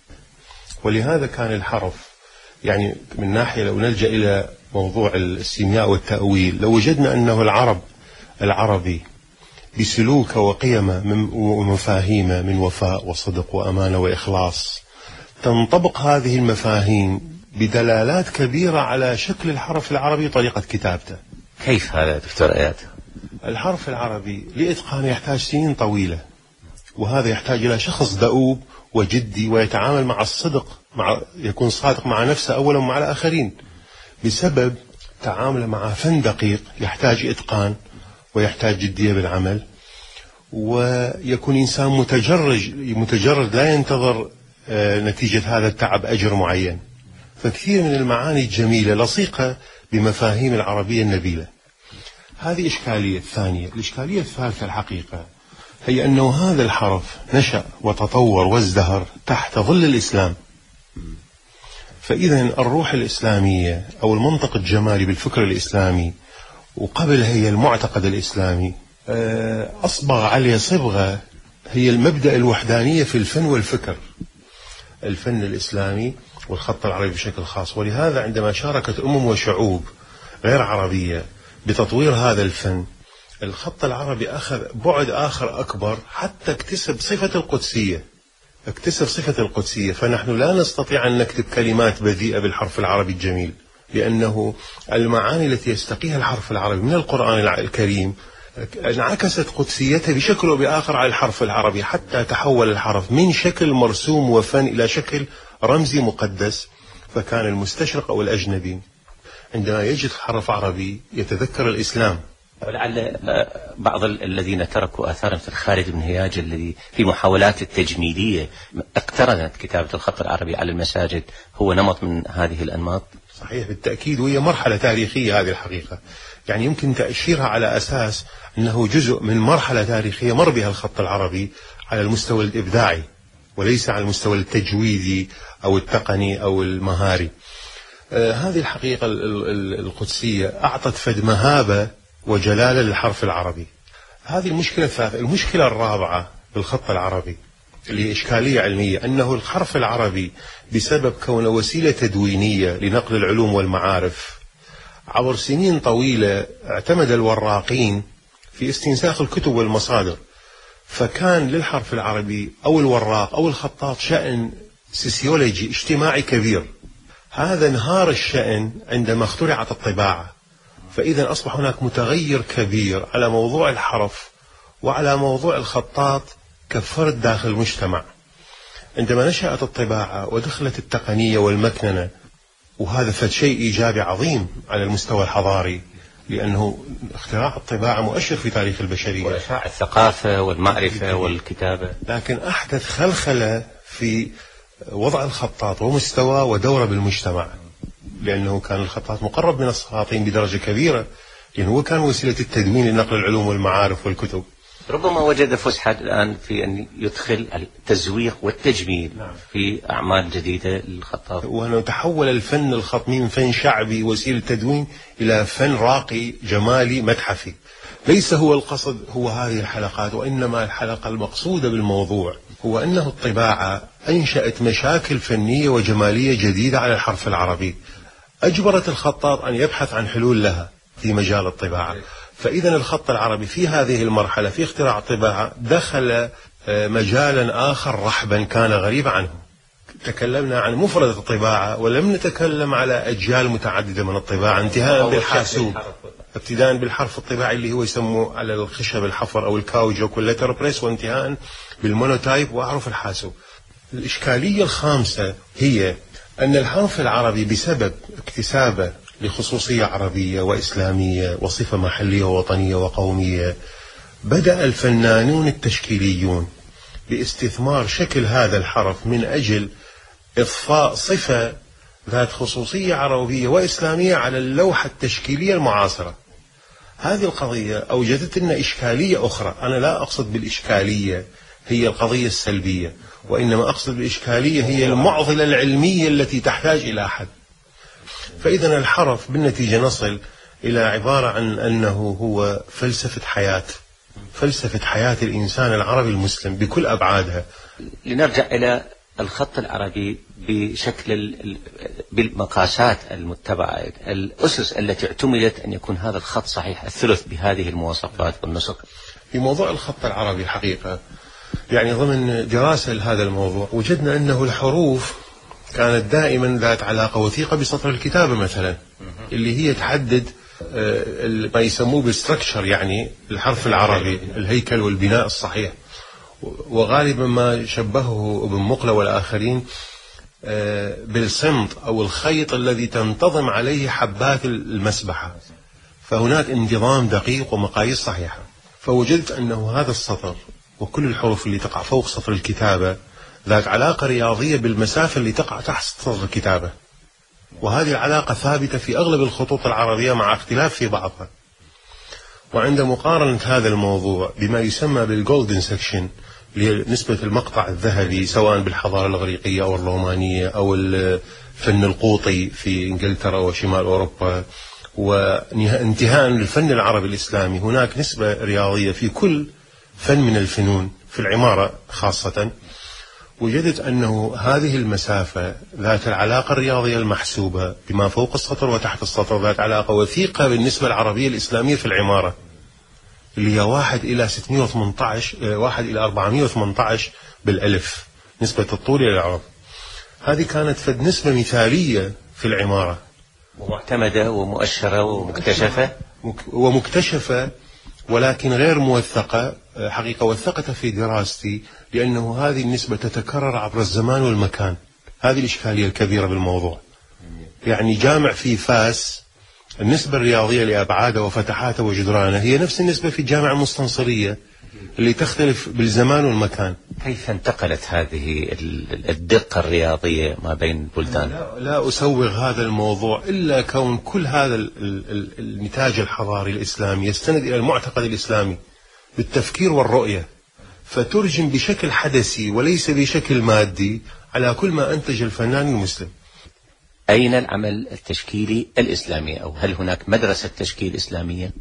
ولهذا كان الحرف يعني من ناحية لو نلجأ إلى موضوع السيمياء والتأويل، لو وجدنا أنه العرب العربي بسلوكه وقيمه ومفاهيمه من وفاء وصدق وأمانة وإخلاص، تنطبق هذه المفاهيم بدلالات كبيرة على شكل الحرف العربي طريقة كتابته. كيف هذا دكتور اياد؟ الحرف العربي لإتقانه يحتاج سنين طويلة، وهذا يحتاج إلى شخص دؤوب وجدي ويتعامل مع الصدق، مع يكون صادق مع نفسه أولا ومع الآخرين، بسبب تعامله مع فن دقيق يحتاج إتقان ويحتاج جدية بالعمل، ويكون إنسان متجرد متجرد لا ينتظر نتيجة هذا التعب أجر معين. فكثير من المعاني الجميلة لصيقة بمفاهيم العربية النبيلة. هذه إشكالية الثانية. الإشكالية الثالثة الحقيقة هي أنه هذا الحرف نشأ وتطور وازدهر تحت ظل الإسلام. فإذا الروح الإسلامية أو المنطق الجمالي بالفكر الإسلامي وقبل هي المعتقد الإسلامي أصبغ عليه صبغة هي المبدأ الوحدانية في الفن والفكر، الفن الإسلامي والخط العربي بشكل خاص. ولهذا عندما شاركت أمم وشعوب غير عربية بتطوير هذا الفن، الخط العربي أخذ بعد آخر أكبر حتى اكتسب صفة القدسية اكتسب صفة القدسية. فنحن لا نستطيع أن نكتب كلمات بذيئة بالحرف العربي الجميل، لأنه المعاني التي يستقيها الحرف العربي من القرآن الكريم انعكست قدسيته بشكل وبآخر على الحرف العربي، حتى تحول الحرف من شكل مرسوم وفن إلى شكل رمزي مقدس. فكان المستشرق أو الأجنبي عندما يجد حرف عربي يتذكر الإسلام. ولعل بعض الذين تركوا آثارا في خالد بن هياج الذي في محاولات التجميلية اقترنت كتابة الخط العربي على المساجد هو نمط من هذه الأنماط. صحيح بالتأكيد، وهي مرحلة تاريخية هذه الحقيقة، يعني يمكن تأشيرها على أساس أنه جزء من مرحلة تاريخية مر بها الخط العربي على المستوى الإبداعي وليس على المستوى التجويدي أو التقني أو المهاري. آه هذه الحقيقة القدسية أعطت فد مهابة وجلالة للحرف العربي. هذه المشكلة الثالثة. المشكلة الرابعة بالخط العربي اللي هي إشكالية علمية، أنه الحرف العربي بسبب كونه وسيلة تدوينية لنقل العلوم والمعارف عبر سنين طويلة اعتمد الوراقين في استنساخ الكتب والمصادر، فكان للحرف العربي أو الوراق أو الخطاط شأن سيسيولوجي اجتماعي كبير. هذا انهار الشأن عندما اخترعت الطباعة، فإذا أصبح هناك متغير كبير على موضوع الحرف وعلى موضوع الخطاط كفرد داخل المجتمع. عندما نشأت الطباعة ودخلت التقنية والمكننة، وهذا فد شيء إيجابي عظيم على المستوى الحضاري، لأنه اختراع الطباعة مؤشر في تاريخ البشرية وإشاع الثقافة والمعرفة والكتابة، لكن أحدث خلخلة في وضع الخطاط ومستوى ودوره بالمجتمع، لأنه كان الخطاط مقرب من السلاطين بدرجة كبيرة، لأنه هو كان وسيلة التدوين لنقل العلوم والمعارف والكتب. ربما وجد فسحة الآن في أن يدخل التزويق والتجميل في أعمال جديدة للخطاط، وأنه تحول الفن الخطمي من فن شعبي وسيلة تدوين إلى فن راقي جمالي متحفي. ليس هو القصد هو هذه الحلقات، وإنما الحلقة المقصودة بالموضوع هو أنه الطباعة أنشأت مشاكل فنية وجمالية جديدة على الحرف العربي، أجبرت الخطاط أن يبحث عن حلول لها في مجال الطباعة. فإذا الخط العربي في هذه المرحلة في اختراع الطباعة دخل مجالا آخر رحبا كان غريبا عنه. تكلمنا عن مفردة الطباعة ولم نتكلم على أجيال متعددة من الطباعة، انتهاء بالحاسوب، ابتداء بالحرف الطباعي اللي هو يسموه على الخشب الحفر أو الكاوجوك واللتر بريس، وانتهاء بالمونوتايب وأحرف الحاسوب. الإشكالية الخامسة هي أن الحرف العربي بسبب اكتسابه لخصوصية عربية وإسلامية وصفة محلية ووطنية وقومية، بدأ الفنانون التشكيليون باستثمار شكل هذا الحرف من أجل إضفاء صفة ذات خصوصية عربية وإسلامية على اللوحة التشكيلية المعاصرة. هذه القضية أوجدت لنا إشكالية أخرى. أنا لا أقصد بالإشكالية هي القضية السلبية، وإنما أقصد بالإشكالية هي المعضلة العلمية التي تحتاج إلى حل. فإذا الحرف بالنتيجة نصل إلى عبارة عن أنه هو فلسفة حياة، فلسفة حياة الإنسان العربي المسلم بكل أبعادها. لنرجع إلى الخط العربي بشكل بالمقاسات المتبعة، الأسس التي اعتمدت أن يكون هذا الخط صحيح الثلث بهذه المواصفات والنسق. في موضوع الخط العربي حقيقة يعني ضمن دراسة لهذا الموضوع وجدنا أنه الحروف كانت دائما ذات علاقة وثيقة بسطر الكتابة مثلا، اللي هي تحدد ما يسموه بالستركشر، يعني الحرف العربي الهيكل والبناء الصحيح. وغالبا ما شبهه ابن مقلة والآخرين بالصمت أو الخيط الذي تنتظم عليه حبات المسبحة، فهناك انتظام دقيق ومقاييس صحيحة. فوجدت أنه هذا السطر وكل الحروف اللي تقع فوق سطر الكتابة ذات علاقة رياضية بالمسافة اللي تقع تحت سطر الكتابة، وهذه العلاقة ثابتة في أغلب الخطوط العربية مع اختلاف في بعضها. وعند مقارنة هذا الموضوع بما يسمى بالجولدن سكشن اللي هي نسبة المقطع الذهبي سواء بالحضارة الإغريقية أو الرومانية أو الفن القوطي في إنجلترا وشمال أوروبا، وانتهاء للفن العربي الإسلامي، هناك نسبة رياضية في كل فن من الفنون، في العمارة خاصة. وجدت أنه هذه المسافة ذات العلاقة الرياضية المحسوبة بما فوق السطر وتحت السطر ذات علاقة وثيقة بالنسبة العربية الإسلامية في العمارة، اللي هي واحد إلى ستمائة وثمانية عشر واحد إلى أربعمائة وثمانية عشر بالألف نسبة الطول إلى العرض. هذه كانت فد نسبة مثالية في العمارة، ومعتمدة ومؤشرة ومكتشفة ومكتشفة ولكن غير موثقة. حقيقة وثقتها في دراستي لأنه هذه النسبة تتكرر عبر الزمان والمكان. هذه الإشكالية الكبيرة بالموضوع. يعني جامع في فاس النسبة الرياضية لأبعاده وفتحاته وجدرانه هي نفس النسبة في الجامعة المستنصرية اللي تختلف بالزمان والمكان. كيف انتقلت هذه الدقة الرياضية ما بين البلدان؟ لا, لا أسوغ هذا الموضوع إلا كون كل هذا النتاج الحضاري الإسلامي يستند إلى المعتقد الإسلامي بالتفكير والرؤية، فترجم بشكل حدثي وليس بشكل مادي على كل ما أنتج الفنان المسلم. أين العمل التشكيلي الإسلامي، أو هل هناك مدرسة تشكيل إسلامية؟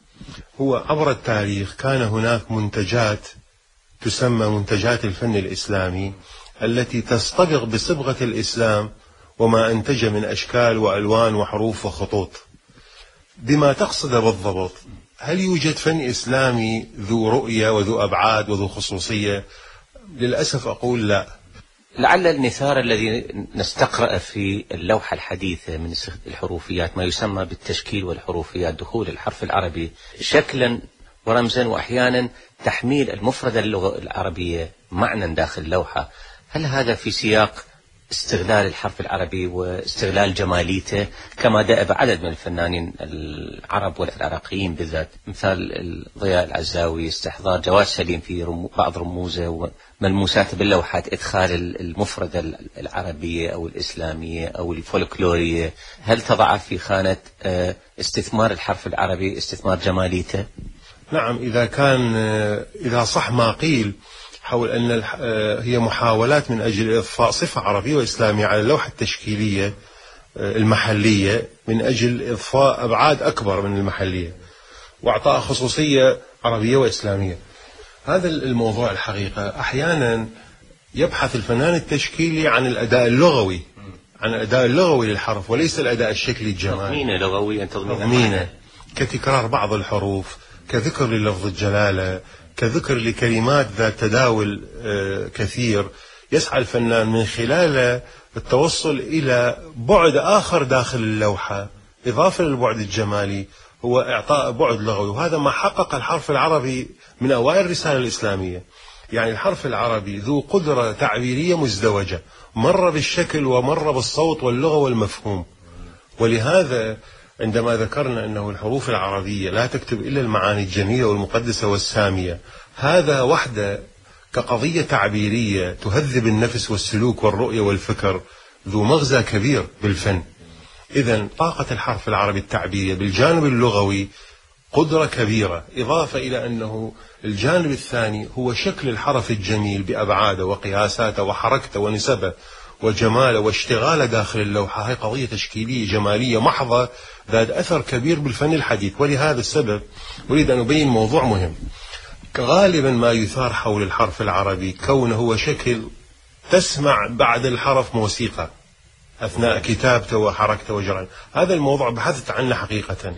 هو عبر التاريخ كان هناك منتجات تسمى منتجات الفن الإسلامي التي تصطبغ بصبغة الإسلام وما أنتج من أشكال وألوان وحروف وخطوط. بما تقصده بالضبط. هل يوجد فن إسلامي ذو رؤية وذو أبعاد وذو خصوصية؟ للأسف أقول لا. لعل المثال الذي نستقرأ في اللوحة الحديثة من الحروفيات ما يسمى بالتشكيل والحروفيات، دخول الحرف العربي شكلا ورمزا وأحيانا تحميل المفردة اللغة العربية معنى داخل اللوحة، هل هذا في سياق استغلال الحرف العربي واستغلال جماليته كما دأب عدد من الفنانين العرب والعراقيين بالذات، مثال ضياء العزاوي استحضار جواد سليم في رمو بعض رموزه وملموساته باللوحات، إدخال المفردة العربية أو الإسلامية أو الفولكلورية، هل تضع في خانة استثمار الحرف العربي استثمار جماليته؟ نعم، إذا كان إذا صح ما قيل حول أن هي محاولات من أجل إضفاء صفة عربية وإسلامية على اللوحة التشكيلية المحلية من أجل إضفاء أبعاد أكبر من المحلية وإعطاء خصوصية عربية وإسلامية. هذا الموضوع الحقيقة أحيانا يبحث الفنان التشكيلي عن الأداء اللغوي، عن الأداء اللغوي للحرف وليس الأداء الشكلي الجمالي. تضمينه لغويا، تضمينه كتكرار بعض الحروف، كذكر للفظ الجلالة، كذكر لكلمات ذات تداول كثير، يسعى الفنان من خلال التوصل إلى بعد آخر داخل اللوحة إضافة للبعد الجمالي، هو إعطاء بعد لغوي، وهذا ما حقق الحرف العربي من أوائل الرسالة الإسلامية. يعني الحرف العربي ذو قدرة تعبيرية مزدوجة، مر بالشكل ومر بالصوت واللغة والمفهوم. ولهذا عندما ذكرنا أنه الحروف العربية لا تكتب إلا المعاني الجميلة والمقدسة والسامية، هذا وحده كقضية تعبيرية تهذب النفس والسلوك والرؤية والفكر، ذو مغزى كبير بالفن. إذن طاقة الحرف العربي التعبيرية بالجانب اللغوي قدرة كبيرة، إضافة إلى أنه الجانب الثاني هو شكل الحرف الجميل بأبعاده وقياساته وحركته ونسبه وجماله واشتغاله داخل اللوحة. هي قضية تشكيلية جمالية محضة ذات أثر كبير بالفن الحديث. ولهذا السبب أريد أن أبين موضوع مهم. غالبا ما يثار حول الحرف العربي كونه هو شكل تسمع بعد الحرف موسيقى أثناء كتابته وحركته وجرعه. هذا الموضوع بحثت عنه حقيقة،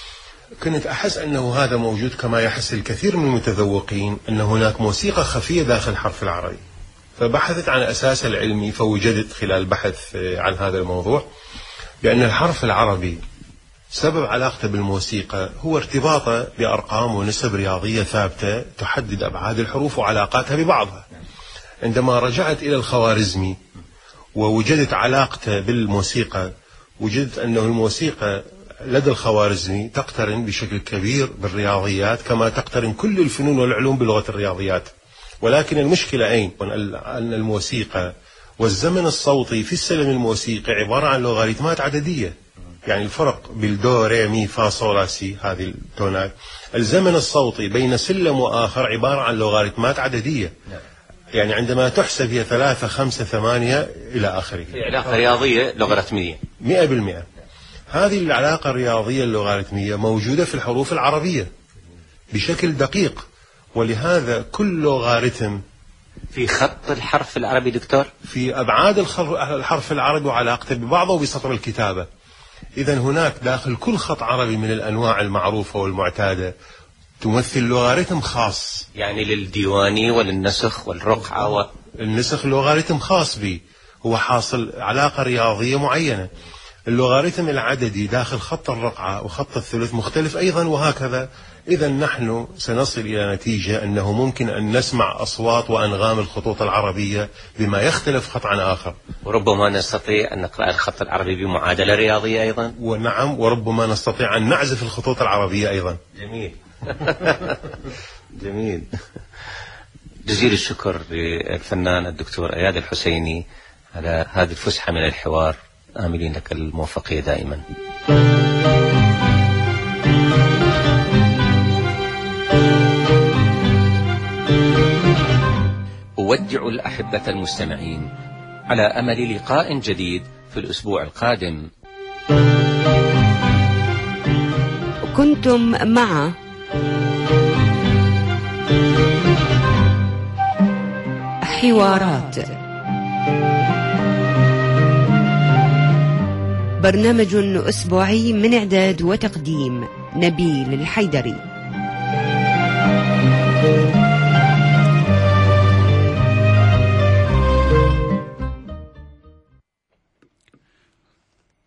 كنت أحس أنه هذا موجود كما يحس الكثير من المتذوقين أن هناك موسيقى خفية داخل الحرف العربي، فبحثت عن أساس العلمي، فوجدت خلال البحث عن هذا الموضوع بأن الحرف العربي سبب علاقته بالموسيقى هو ارتباطه بأرقام ونسب رياضية ثابتة تحدد أبعاد الحروف وعلاقاتها ببعضها. عندما رجعت إلى الخوارزمي ووجدت علاقته بالموسيقى، وجدت أنه الموسيقى لدى الخوارزمي تقترن بشكل كبير بالرياضيات كما تقترن كل الفنون والعلوم بلغة الرياضيات. ولكن المشكلة أين؟ أن الموسيقى والزمن الصوتي في السلم الموسيقي عبارة عن لوغاريتمات عددية، يعني الفرق بالدو ري مي فا صول لا سي هذه التونات، الزمن الصوتي بين سلم وآخر عبارة عن لوغاريتمات عددية، يعني عندما تحسب هي ثلاثة خمسة ثمانية إلى آخره. في علاقة رياضية لوغاريتمية مئة بالمئة. هذه العلاقة الرياضية اللوغاريتمية موجودة في الحروف العربية بشكل دقيق، ولهذا كل لوغاريتم في خط الحرف العربي دكتور، في أبعاد الحرف العربي وعلاقته ببعضه وبسطر الكتابة. إذن هناك داخل كل خط عربي من الأنواع المعروفة والمعتادة تمثل لوغاريتم خاص، يعني للديواني وللنسخ والرقعة و... النسخ لوغاريتم خاص به، هو حاصل علاقة رياضية معينة. اللوغاريتم العددي داخل خط الرقعة وخط الثلث مختلف أيضا، وهكذا. إذا نحن سنصل إلى نتيجة أنه ممكن أن نسمع أصوات وأنغام الخطوط العربية بما يختلف خط عن آخر، وربما نستطيع أن نقرأ الخط العربي بمعادلة رياضية أيضا. ونعم، وربما نستطيع أن نعزف الخطوط العربية أيضا. جميل. جميل. جزيل الشكر للفنان الدكتور اياد الحسيني على هذه الفسحة من الحوار، آملين لك الموفقية دائما. أودع الأحبة المستمعين على أمل لقاء جديد في الأسبوع القادم. كنتم مع حوارات برنامج أسبوعي من إعداد وتقديم نبيل الحيدري.